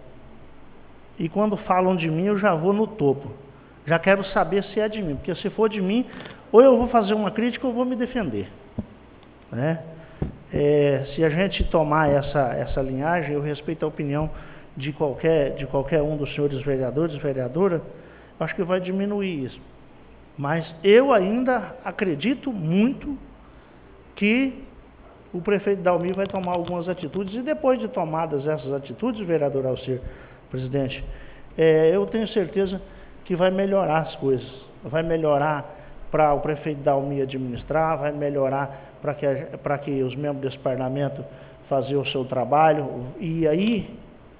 E quando falam de mim, eu já vou no topo. Já quero saber se é de mim, porque se for de mim, ou eu vou fazer uma crítica ou vou me defender, né? É, se a gente tomar essa, essa linhagem, eu respeito a opinião de qualquer, de qualquer um dos senhores vereadores e vereadora, acho que vai diminuir isso. Mas eu ainda acredito muito que o prefeito Dalmi vai tomar algumas atitudes, e depois de tomadas essas atitudes, vereador Alcir, presidente, é, eu tenho certeza que vai melhorar as coisas, vai melhorar para o prefeito Dalmi administrar, vai melhorar para que, para que os membros desse parlamento façam o seu trabalho, e aí,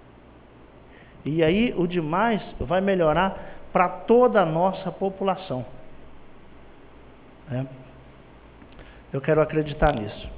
e aí o demais vai melhorar para toda a nossa população, né? Eu quero acreditar nisso.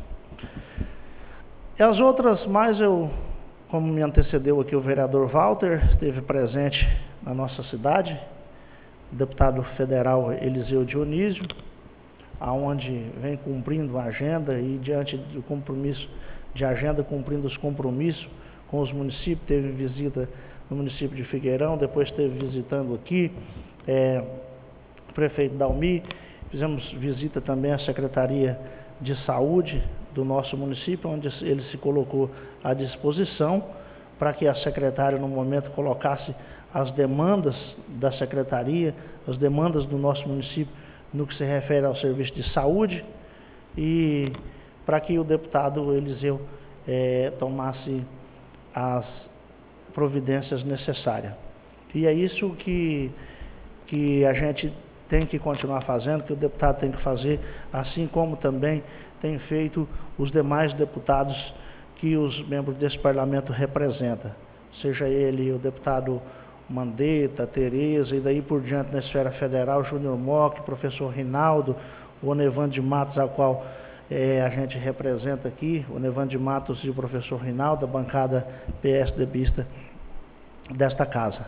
E as outras mais, eu, como me antecedeu aqui o vereador Walter, esteve presente na nossa cidade, o deputado federal Eliseu Dionísio, aonde vem cumprindo a agenda e diante do compromisso de agenda, cumprindo os compromissos com os municípios, teve visita no município de Figueirão, depois esteve visitando aqui é, o prefeito Dalmi, fizemos visita também à Secretaria de Saúde do nosso município, onde ele se colocou à disposição para que a secretária, no momento, colocasse as demandas da secretaria, as demandas do nosso município no que se refere ao serviço de saúde, e para que o deputado Eliseu é, tomasse as providências necessárias. E é isso que, que a gente tem que continuar fazendo, que o deputado tem que fazer, assim como também tem feito os demais deputados que os membros desse parlamento representam, seja ele o deputado Mandetta, Tereza, e daí por diante na esfera federal, Júnior Mock, professor Rinaldo, o Nevando de Matos, a qual é, a gente representa aqui, o Nevando de Matos e o professor Rinaldo, a bancada PSDBista desta casa.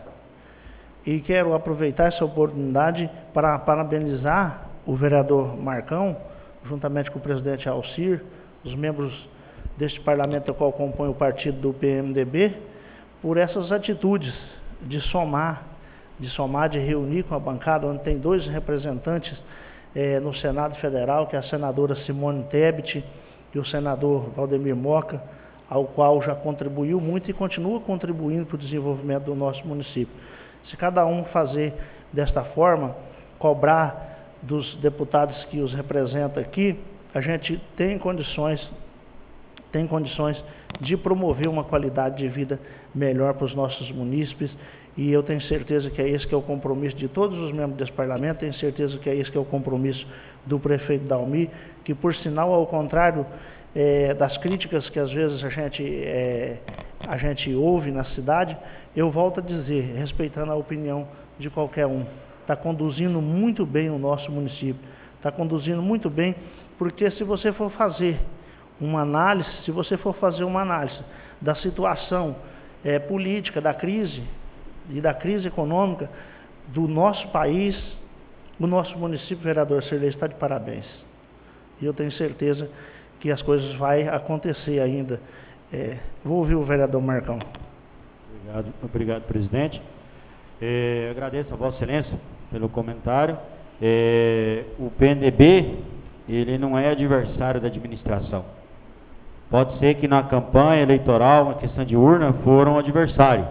E quero aproveitar essa oportunidade para parabenizar o vereador Marcão, juntamente com o presidente Alcir, os membros deste parlamento, ao qual compõe o partido do P M D B, por essas atitudes de somar, de somar, de reunir com a bancada, onde tem dois representantes eh, no Senado Federal, que é a senadora Simone Tebet e o senador Valdemir Moca, ao qual já contribuiu muito e continua contribuindo para o desenvolvimento do nosso município. Se cada um fazer desta forma, cobrar dos deputados que os representam aqui, a gente tem condições, tem condições de promover uma qualidade de vida melhor para os nossos munícipes, e eu tenho certeza que é esse que é o compromisso de todos os membros desse parlamento, tenho certeza que é esse que é o compromisso do prefeito Dalmi, que por sinal, ao contrário é, das críticas que às vezes a gente, é, a gente ouve na cidade, eu volto a dizer, respeitando a opinião de qualquer um, está conduzindo muito bem o nosso município, está conduzindo muito bem, porque se você for fazer uma análise, se você for fazer uma análise da situação é, política, da crise e da crise econômica do nosso país, o nosso município, vereador Sirlei, está de parabéns. E eu tenho certeza que as coisas vão acontecer ainda. É, vou ouvir o vereador Marcão.
Obrigado, obrigado presidente. É, agradeço a Vossa Excelência pelo comentário. É, o P M D B, ele não é adversário da administração. Pode ser que na campanha eleitoral, na questão de urna, foram adversário.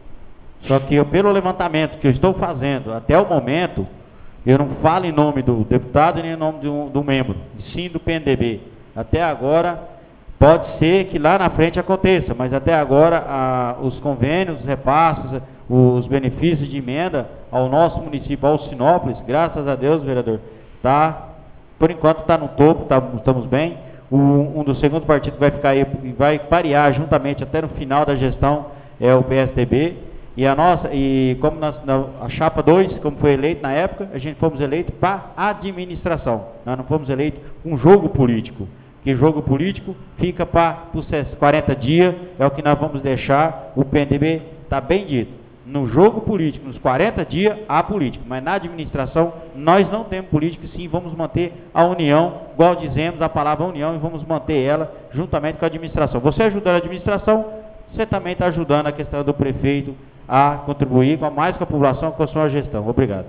Só que eu, pelo levantamento que eu estou fazendo até o momento, eu não falo em nome do deputado nem em nome do, do membro, e sim do P M D B. Até agora, pode ser que lá na frente aconteça, mas até agora a, os convênios, os repasses, os benefícios de emenda ao nosso município, ao Sinópolis, graças a Deus, vereador, tá, por enquanto está no topo, tá, estamos bem. O, um do segundo partido que vai ficar aí, vai parear juntamente até no final da gestão, é o P S D B. E a nossa, e como nós, na, a chapa dois, como foi eleito na época, a gente fomos eleitos para administração. Nós não fomos eleitos com um jogo político. Que jogo político fica para os quarenta dias, é o que nós vamos deixar, o P M D B está bem dito. No jogo político, nos quarenta dias, há política, mas na administração nós não temos política, sim, vamos manter a união, igual dizemos a palavra união, e vamos manter ela juntamente com a administração. Você ajudando a administração, você também está ajudando a questão do prefeito a contribuir com a mais com a população, com a sua gestão. Obrigado.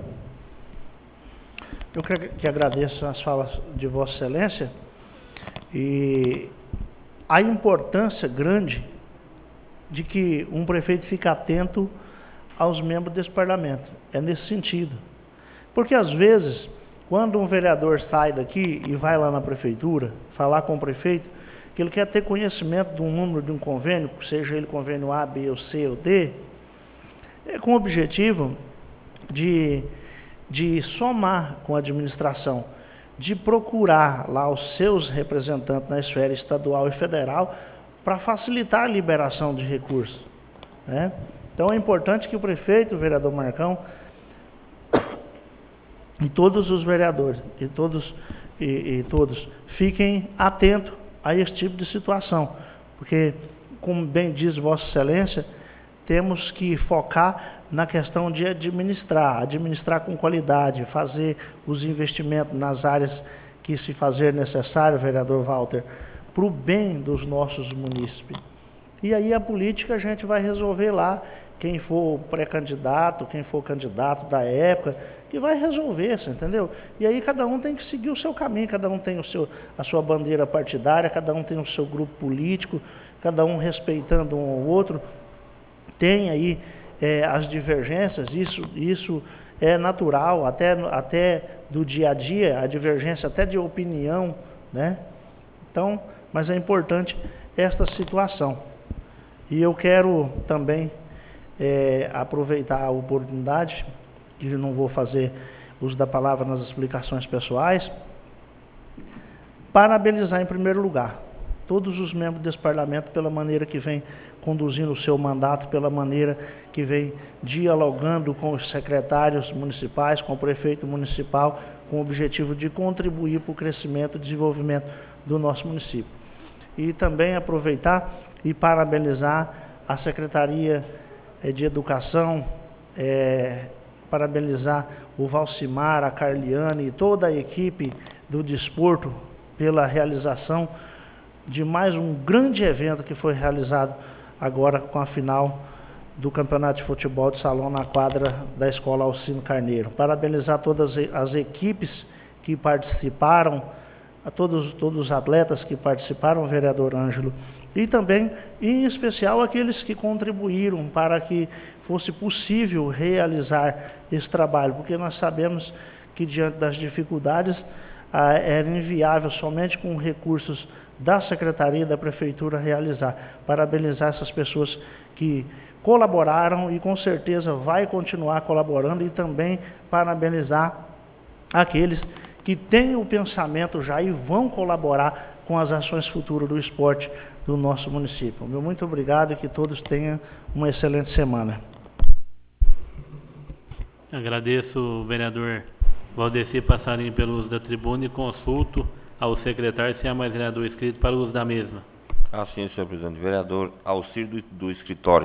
Eu que, que agradeço as falas de Vossa Excelência e a importância grande de que um prefeito fique atento aos membros desse parlamento. É nesse sentido. Porque, às vezes, quando um vereador sai daqui e vai lá na prefeitura, falar com o prefeito, que ele quer ter conhecimento de um número de um convênio, seja ele convênio A, B, ou C ou D, é com o objetivo de, de somar com a administração, de procurar lá os seus representantes na esfera estadual e federal para facilitar a liberação de recursos, né? Então é importante que o prefeito, o vereador Marcão, e todos os vereadores, e todos, e, e todos fiquem atentos a esse tipo de situação, porque, como bem diz Vossa Excelência, temos que focar na questão de administrar, administrar com qualidade, fazer os investimentos nas áreas que se fazer necessário, vereador Walter, para o bem dos nossos munícipes. E aí a política a gente vai resolver lá, quem for pré-candidato, quem for candidato da época, que vai resolver, você entendeu? E aí cada um tem que seguir o seu caminho, cada um tem o seu, a sua bandeira partidária, cada um tem o seu grupo político, cada um respeitando um ao outro, tem aí é, as divergências, isso, isso é natural, até, até do dia a dia, a divergência até de opinião, né? Então, mas é importante esta situação. E eu quero também é, aproveitar a oportunidade, que eu não vou fazer uso da palavra nas explicações pessoais, parabenizar em primeiro lugar todos os membros desse parlamento pela maneira que vem conduzindo o seu mandato, pela maneira que vem dialogando com os secretários municipais, com o prefeito municipal, com o objetivo de contribuir para o crescimento e desenvolvimento do nosso município. E também aproveitar e parabenizar a Secretaria de Educação, é, parabenizar o Valcimar, a Carliane e toda a equipe do desporto pela realização de mais um grande evento que foi realizado agora com a final do Campeonato de Futebol de Salão na quadra da Escola Alcino Carneiro. Parabenizar todas as equipes que participaram, a todos, todos os atletas que participaram, vereador Ângelo, e também, em especial, aqueles que contribuíram para que fosse possível realizar esse trabalho, porque nós sabemos que, diante das dificuldades, ah, era inviável somente com recursos da Secretaria, da Prefeitura, realizar. Parabenizar essas pessoas que colaboraram e, com certeza, vai continuar colaborando, e também parabenizar aqueles que têm o pensamento já e vão colaborar com as ações futuras do esporte do nosso município. Meu muito obrigado e que todos tenham uma excelente semana.
Agradeço o vereador Valdeci Passarinho pelo uso da tribuna e consulto ao secretário se há mais vereador inscrito para o uso da mesma.
Assim, senhor presidente. Vereador Alcir do, do escritório.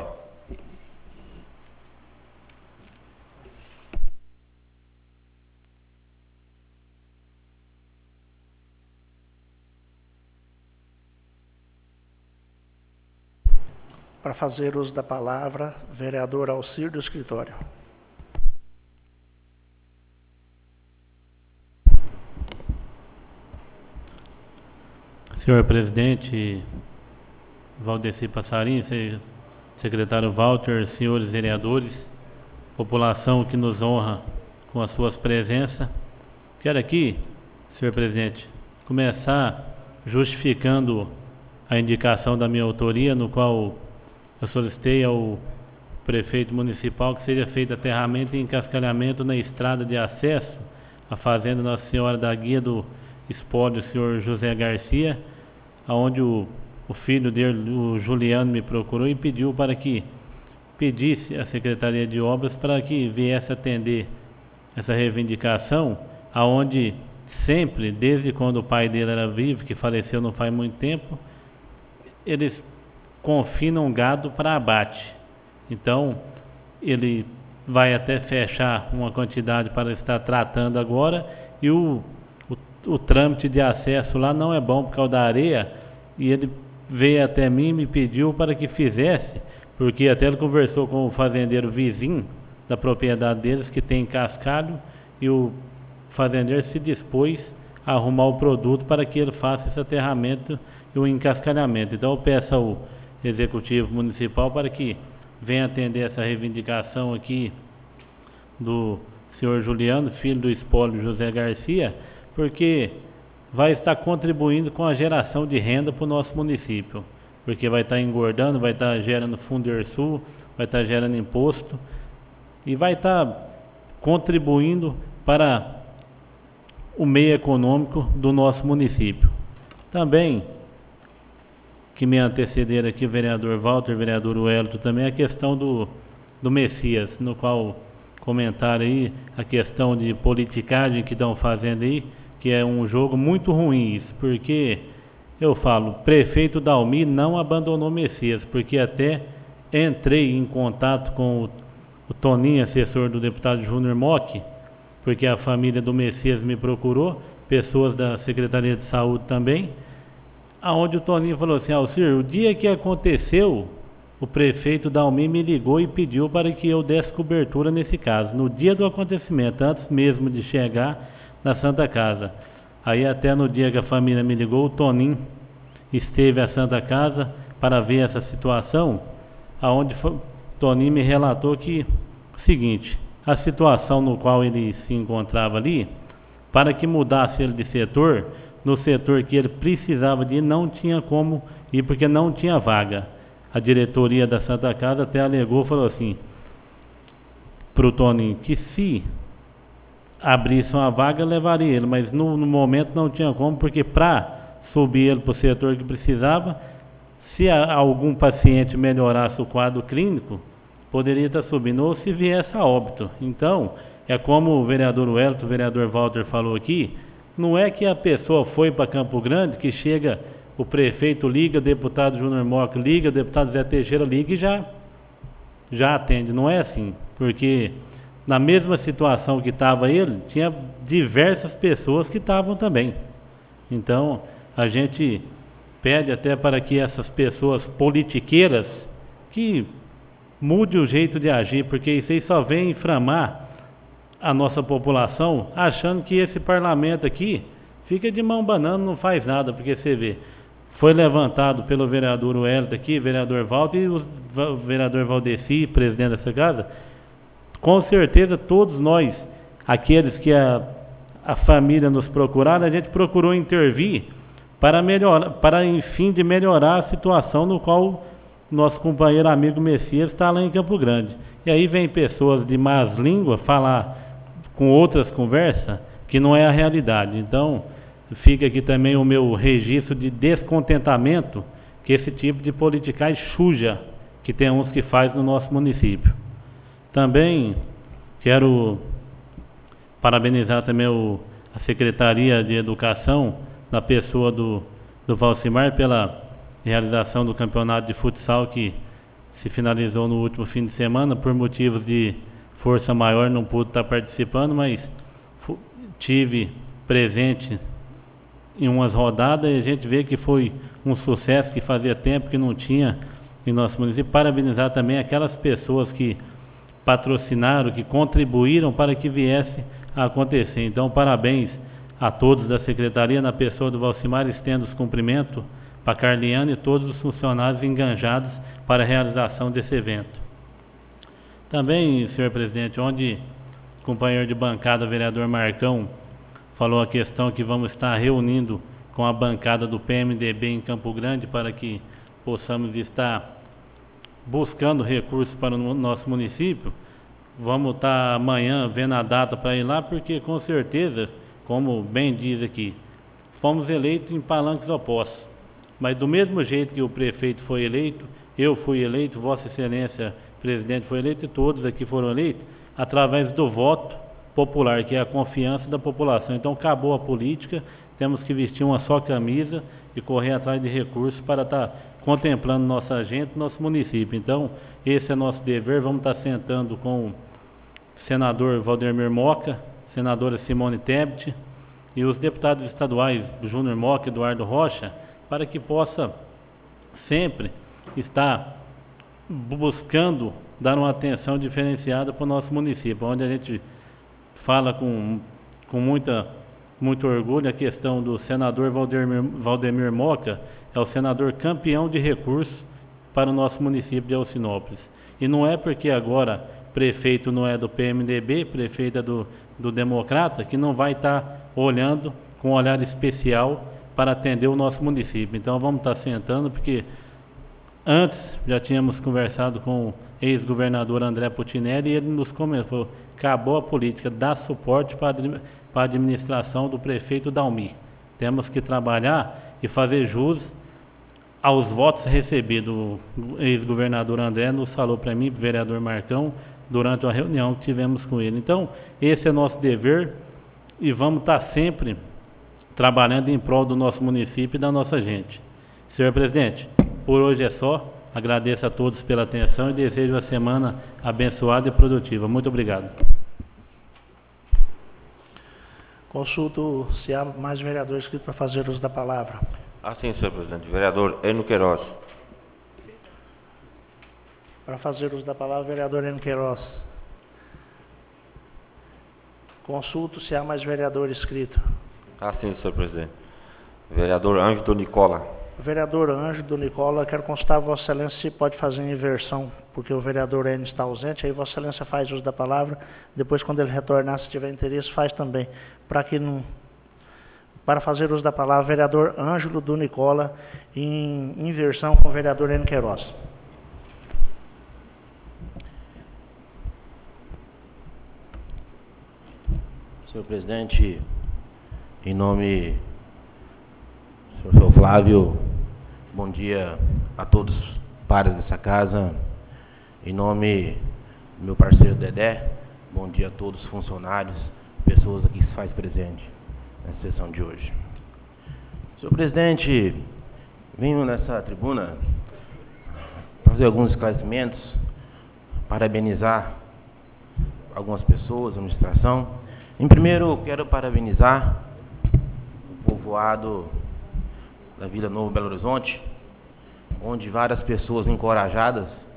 Para fazer uso da palavra, vereador Alcir do escritório.
Senhor presidente Valdeci Passarinho, secretário Walter, senhores vereadores, população que nos honra com as suas presenças, quero aqui, senhor presidente, começar justificando a indicação da minha autoria, no qual eu solicitei ao prefeito municipal que seja feito aterramento e encascalhamento na estrada de acesso à fazenda Nossa Senhora da Guia do Espólio, senhor José Garcia, aonde o, o filho dele, o Juliano, me procurou e pediu para que pedisse à Secretaria de Obras para que viesse atender essa reivindicação, aonde sempre, desde quando o pai dele era vivo, que faleceu não faz muito tempo, eles confinam gado para abate. Então, ele vai até fechar uma quantidade para estar tratando agora, e o, o, o trâmite de acesso lá não é bom por causa da areia, e ele veio até mim e me pediu para que fizesse, porque até ele conversou com o fazendeiro vizinho da propriedade deles, que tem cascalho, e o fazendeiro se dispôs a arrumar o produto para que ele faça esse aterramento e o encascalhamento. Então eu peço ao Executivo Municipal para que venha atender essa reivindicação aqui do senhor Juliano, filho do espólio José Garcia, porque vai estar contribuindo com a geração de renda para o nosso município, porque vai estar engordando, vai estar gerando Fundersul, vai estar gerando imposto e vai estar contribuindo para o meio econômico do nosso município. Também, que me antecederam aqui o vereador Walter, o vereador Wellington, também a questão do, do Messias, no qual comentaram aí a questão de politicagem que estão fazendo aí, que é um jogo muito ruim isso, porque eu falo, prefeito Dalmi não abandonou Messias, porque até entrei em contato com o, o Toninho, assessor do deputado Júnior Mock, porque a família do Messias me procurou, pessoas da Secretaria de Saúde também, aonde o Toninho falou assim: Alcir, o dia que aconteceu, o prefeito Dalmi me ligou e pediu para que eu desse cobertura nesse caso, no dia do acontecimento, antes mesmo de chegar na Santa Casa. Aí até no dia que a família me ligou, o Toninho esteve à Santa Casa para ver essa situação, aonde o Toninho me relatou que, o seguinte, a situação no qual ele se encontrava ali, para que mudasse ele de setor, no setor que ele precisava de ir, não tinha como ir, porque não tinha vaga. A diretoria da Santa Casa até alegou, falou assim para o Toninho, que se abrisse uma vaga, levaria ele, mas no, no momento não tinha como, porque para subir ele para o setor que precisava. Se a, algum paciente melhorasse o quadro clínico, poderia estar subindo, ou se viesse a óbito. Então, é como o vereador Wellington, o vereador Walter falou aqui, não é que a pessoa foi para Campo Grande, que chega, o prefeito liga, o deputado Júnior Moca liga, o deputado Zé Teixeira liga e já, já atende. Não é assim, porque na mesma situação que estava ele, tinha diversas pessoas que estavam também. Então, a gente pede até para que essas pessoas politiqueiras que mude o jeito de agir, porque isso aí só vem inflamar a nossa população, achando que esse parlamento aqui fica de mão banana, não faz nada, porque você vê, foi levantado pelo vereador Wellington aqui, vereador Walter e o vereador Valdeci, presidente dessa casa, com certeza todos nós, aqueles que a, a família nos procuraram, a gente procurou intervir para melhorar, para enfim de melhorar a situação no qual nosso companheiro amigo Messias está lá em Campo Grande. E aí vem pessoas de más línguas falar com outras conversas que não é a realidade. Então, fica aqui também o meu registro de descontentamento que esse tipo de politicagem suja que tem uns que faz no nosso município. Também quero parabenizar também o, a Secretaria de Educação, na pessoa do, do Valcimar, pela realização do campeonato de futsal que se finalizou no último fim de semana. Por motivos de força maior não pude estar participando, mas tive presente em umas rodadas e a gente vê que foi um sucesso que fazia tempo que não tinha em nosso município. Parabenizar também aquelas pessoas que patrocinaram, que contribuíram para que viesse a acontecer. Então, parabéns a todos da Secretaria, na pessoa do Valcimar, estendo os cumprimentos para a Carliane e todos os funcionários enganjados para a realização desse evento. Também, senhor presidente, onde o companheiro de bancada, vereador Marcão, falou a questão que vamos estar reunindo com a bancada do P M D B em Campo Grande para que possamos estar buscando recursos para o nosso município. Vamos estar amanhã vendo a data para ir lá, porque com certeza, como bem diz aqui, fomos eleitos em palanques opostos. Mas do mesmo jeito que o prefeito foi eleito, eu fui eleito, Vossa Excelência, presidente, foi eleito e todos aqui foram eleitos, através do voto popular, que é a confiança da população. Então acabou a política, temos que vestir uma só camisa e correr atrás de recursos para estar contemplando nossa gente, nosso município. Então esse é nosso dever. Vamos estar sentando com o senador Valdemir Moca, senadora Simone Tebet e os deputados estaduais Júnior Moca e Eduardo Rocha, para que possa sempre estar buscando dar uma atenção diferenciada para o nosso município, onde a gente fala com, com muita, muito orgulho a questão do senador Valdemir, Valdemir Moca, é o senador campeão de recursos para o nosso município de Alcinópolis. E não é porque agora prefeito não é do P M D B, prefeito é do, do Democrata, que não vai estar olhando com um olhar especial para atender o nosso município. Então vamos estar sentando, porque antes já tínhamos conversado com o ex-governador André Putinelli e ele nos comentou, acabou a política, dá suporte para, para a administração do prefeito Dalmi. Temos que trabalhar e fazer jus aos votos recebidos. O ex-governador André nos falou para mim, vereador Marcão, durante uma reunião que tivemos com ele. Então, esse é nosso dever e vamos estar sempre trabalhando em prol do nosso município e da nossa gente. Senhor presidente, por hoje é só. Agradeço a todos pela atenção e desejo uma semana abençoada e produtiva. Muito obrigado.
Consulto se há mais vereadores inscritos para fazer uso da palavra.
Assim, senhor presidente. Vereador Enio Queiroz.
Para fazer uso da palavra, vereador Enio Queiroz. Consulto se há mais vereador inscrito.
Assim, senhor presidente. Vereador Ângelo Nicola.
Vereador Ângelo Nicola, quero consultar a Vossa Excelência se pode fazer em inversão, porque o vereador Enio está ausente, aí Vossa Excelência faz uso da palavra, depois quando ele retornar, se tiver interesse, faz também. Para que não... Para fazer uso da palavra, vereador Ângelo do Nicola, em inversão com o vereador Enio Queiroz.
Senhor presidente, em nome professor Flávio, bom dia a todos os pares dessa casa. Em nome do meu parceiro Dedé, bom dia a todos os funcionários, pessoas aqui que se faz presente nessa sessão de hoje. Senhor presidente, venho nessa tribuna fazer alguns esclarecimentos, parabenizar algumas pessoas, a administração. Em primeiro, quero parabenizar o povoado da Vila Nova Belo Horizonte, onde várias pessoas encorajadas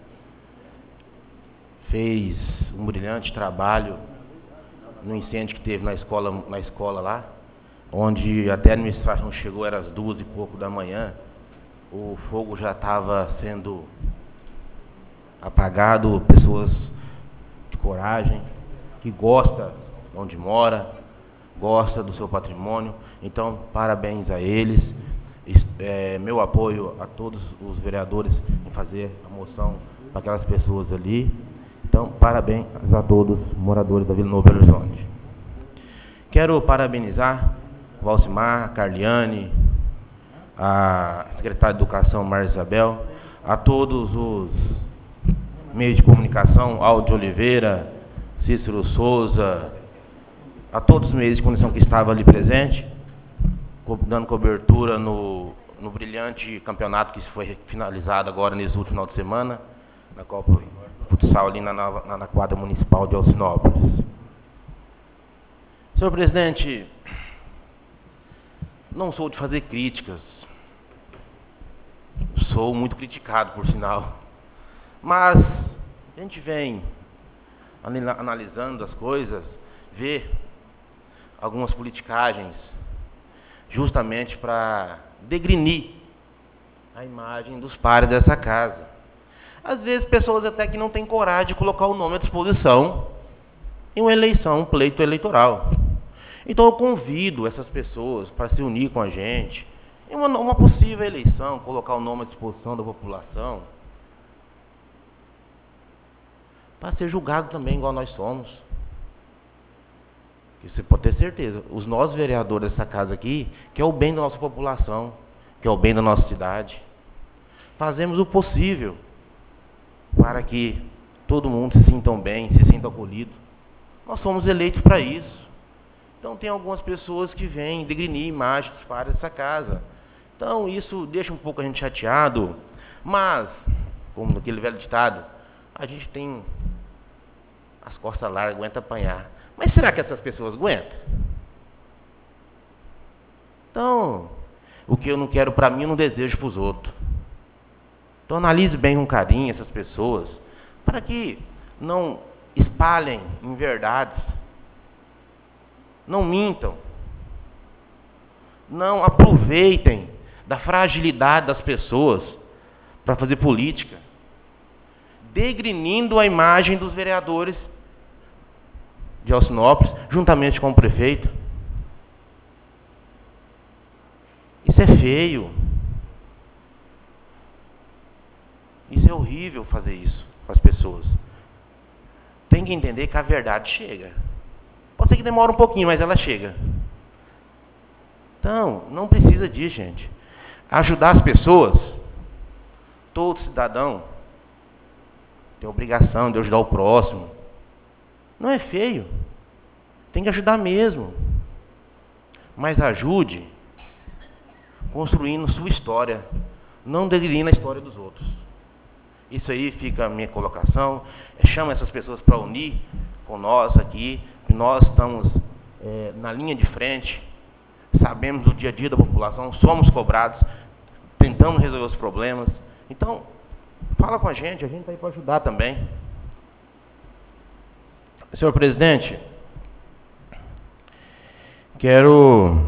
fez um brilhante trabalho no incêndio que teve na escola, na escola lá, onde até a administração chegou, era às duas e pouco da manhã, o fogo já estava sendo apagado, pessoas de coragem, que gosta de onde mora, gosta do seu patrimônio. Então, parabéns a eles. É, meu apoio a todos os vereadores em fazer a moção para aquelas pessoas ali. Então, parabéns a todos os moradores da Vila Nova Belo Horizonte. Quero parabenizar o Valcimar, a Carliane, a secretária de Educação, Marcia Isabel, a todos os meios de comunicação, Aldo Oliveira, Cícero Souza, a todos os meios de comunicação que estavam ali presentes, dando cobertura no, no brilhante campeonato que foi finalizado agora nesse último final de semana, na Copa Futsal ali na, na, na quadra municipal de Alcinópolis. Senhor presidente, não sou de fazer críticas, sou muito criticado, por sinal, mas a gente vem analisando as coisas, vê algumas politicagens justamente para degrinir a imagem dos pares dessa casa. Às vezes, pessoas até que não têm coragem de colocar o nome à disposição em uma eleição, um pleito eleitoral. Então, eu convido essas pessoas para se unir com a gente em uma, uma possível eleição, colocar o nome à disposição da população, para ser julgado também, igual nós somos. Você pode ter certeza, os nós vereadores dessa casa aqui, que é o bem da nossa população, que é o bem da nossa cidade, fazemos o possível para que todo mundo se sinta bem, se sinta acolhido. Nós fomos eleitos para isso. Então, tem algumas pessoas que vêm degrinir imagens para essa casa. Então, isso deixa um pouco a gente chateado, mas, como naquele velho ditado, a gente tem as costas largas, aguenta apanhar. Mas será que essas pessoas aguentam? Então, o que eu não quero para mim, eu não desejo para os outros. Então, analise bem com carinho essas pessoas, para que não espalhem inverdades, não mintam, não aproveitem da fragilidade das pessoas para fazer política, degrinindo a imagem dos vereadores de Alcinópolis, juntamente com o prefeito. Isso é feio. Isso é horrível fazer isso com as pessoas. Tem que entender que a verdade chega. Pode ser que demore um pouquinho, mas ela chega. Então, não precisa disso, gente. Ajudar as pessoas, todo cidadão tem a obrigação de ajudar o próximo. Não é feio. Tem que ajudar mesmo. Mas ajude construindo sua história, não degrinindo a história dos outros. Isso aí fica a minha colocação. Chama essas pessoas para unir com nós aqui. Nós estamos é, na linha de frente, sabemos do dia a dia da população, somos cobrados, tentamos resolver os problemas. Então, fala com a gente, a gente está aí para ajudar também. Senhor presidente, quero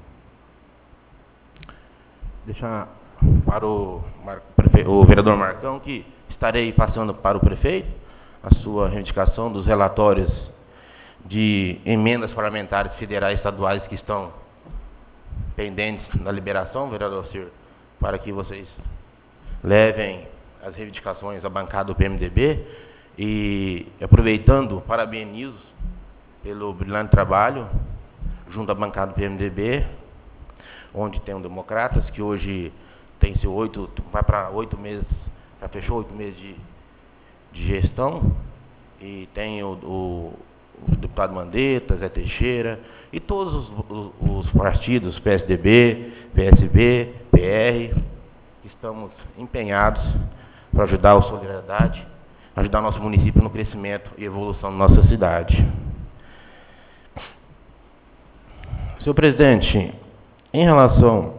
deixar para o, o vereador Marcão que estarei passando para o prefeito a sua reivindicação dos relatórios de emendas parlamentares federais e estaduais que estão pendentes na liberação, vereador Cir, para que vocês levem as reivindicações à bancada do P M D B. E, aproveitando, parabenizo pelo brilhante trabalho junto à bancada do P M D B, onde tem o Democratas, que hoje tem seu oito, vai para oito meses, já fechou oito meses de, de gestão, e tem o, o, o deputado Mandetta, Zé Teixeira, e todos os, os, os partidos, P S D B, P S B, P R, estamos empenhados para ajudar a Solidariedade, ajudar nosso município no crescimento e evolução da nossa cidade. Senhor presidente, em relação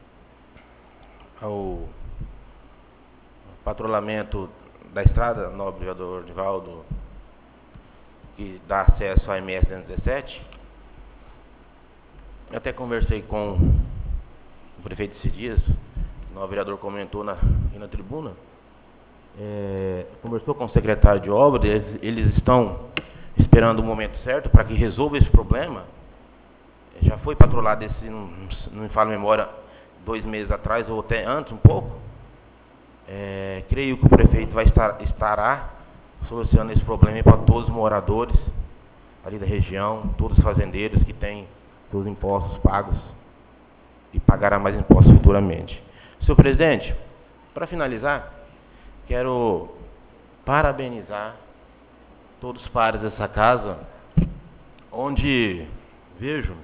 ao patrulhamento da estrada Nobre Vereador Divaldo, que dá acesso à M S duzentos e dezessete, eu até conversei com o prefeito esses dias, o vereador comentou na, aqui na tribuna, é, conversou com o secretário de obras, eles, eles estão esperando o momento certo para que resolva esse problema. Já foi patrulhado esse, não, não me falo memória, dois meses atrás ou até antes um pouco. É, creio que o prefeito vai estar estará solucionando esse problema para todos os moradores ali da região, todos os fazendeiros que têm seus impostos pagos e pagará mais impostos futuramente. Senhor presidente, para finalizar, quero parabenizar todos os pares dessa casa, onde vejo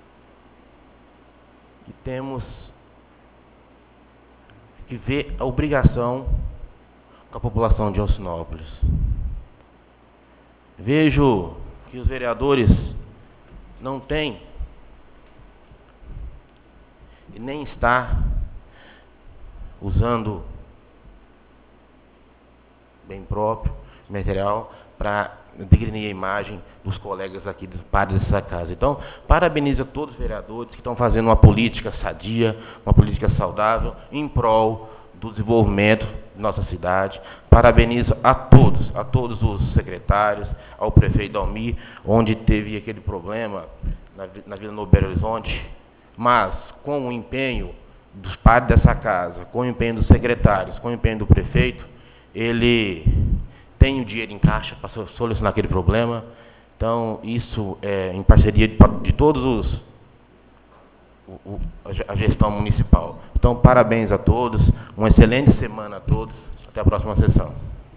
que temos que ver a obrigação com a população de Alcinópolis. Vejo que os vereadores não têm e nem está usando bem próprio material para degrenir a imagem dos colegas aqui dos pares dessa casa. Então, parabenizo a todos os vereadores que estão fazendo uma política sadia, uma política saudável, em prol do desenvolvimento de nossa cidade. Parabenizo a todos, a todos os secretários, ao prefeito Almir, onde teve aquele problema na, na Vila Novo Belo Horizonte, mas com o empenho dos pares dessa casa, com o empenho dos secretários, com o empenho do prefeito, ele tem o dinheiro em caixa para solucionar aquele problema. Então, isso é em parceria de, de todos os o, o, a gestão municipal. Então, parabéns a todos, uma excelente semana a todos, até a próxima sessão.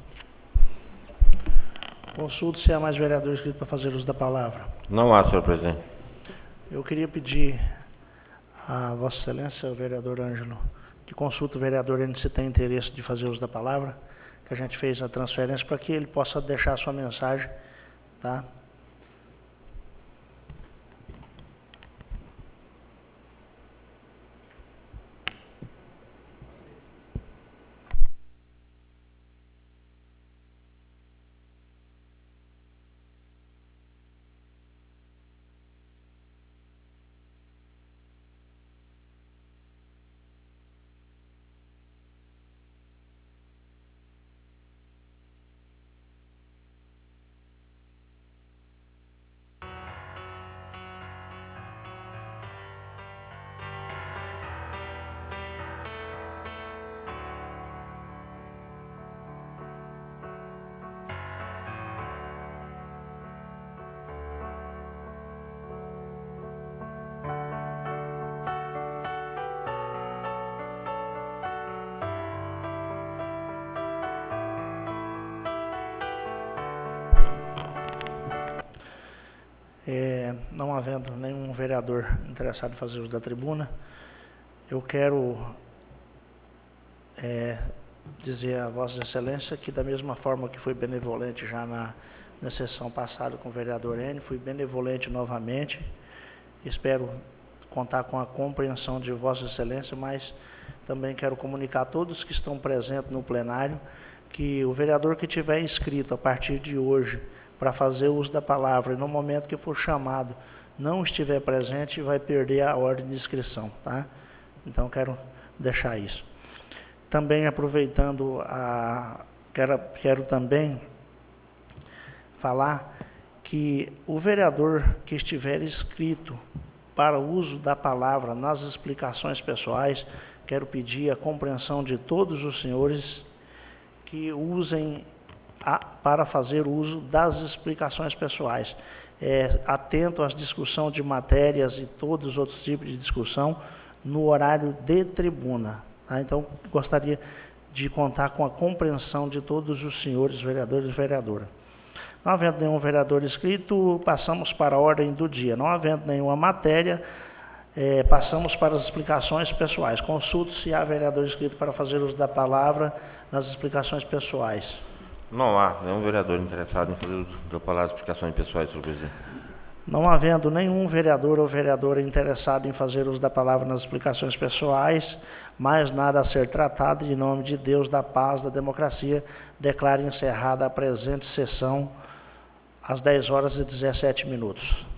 Consulto se há mais vereadores inscritos para fazer uso da palavra.
Não há, senhor presidente.
Eu queria pedir a Vossa Excelência, o vereador Ângelo, que consulte o vereador N se tem interesse de fazer uso da palavra, que a gente fez a transferência, para que ele possa deixar a sua mensagem, tá? É, não havendo nenhum vereador interessado em fazer uso da tribuna, eu quero é, dizer a Vossa Excelência que, da mesma forma que fui benevolente já na, na sessão passada com o vereador N, fui benevolente novamente. Espero contar com a compreensão de Vossa Excelência, mas também quero comunicar a todos que estão presentes no plenário que o vereador que tiver inscrito a partir de hoje para fazer uso da palavra e no momento que for chamado não estiver presente, vai perder a ordem de inscrição, tá? Então, quero deixar isso. Também aproveitando, a, quero, quero também falar que o vereador que estiver inscrito para o uso da palavra nas explicações pessoais, quero pedir a compreensão de todos os senhores que usem a, para fazer uso das explicações pessoais. É, atento às discussões de matérias e todos os outros tipos de discussão, no horário de tribuna. Tá? Então, gostaria de contar com a compreensão de todos os senhores vereadores e vereadoras. Não havendo nenhum vereador inscrito, passamos para a ordem do dia. Não havendo nenhuma matéria, eh, passamos para as explicações pessoais. Consulto se há vereador inscrito para fazer uso da palavra nas explicações pessoais.
Não há nenhum vereador interessado em fazer uso da palavra explicações pessoais, senhor presidente.
Não havendo nenhum vereador ou vereadora interessado em fazer uso da palavra nas explicações pessoais, mais nada a ser tratado, em nome de Deus, da paz, da democracia, declaro encerrada a presente sessão às dez horas e dezessete minutos.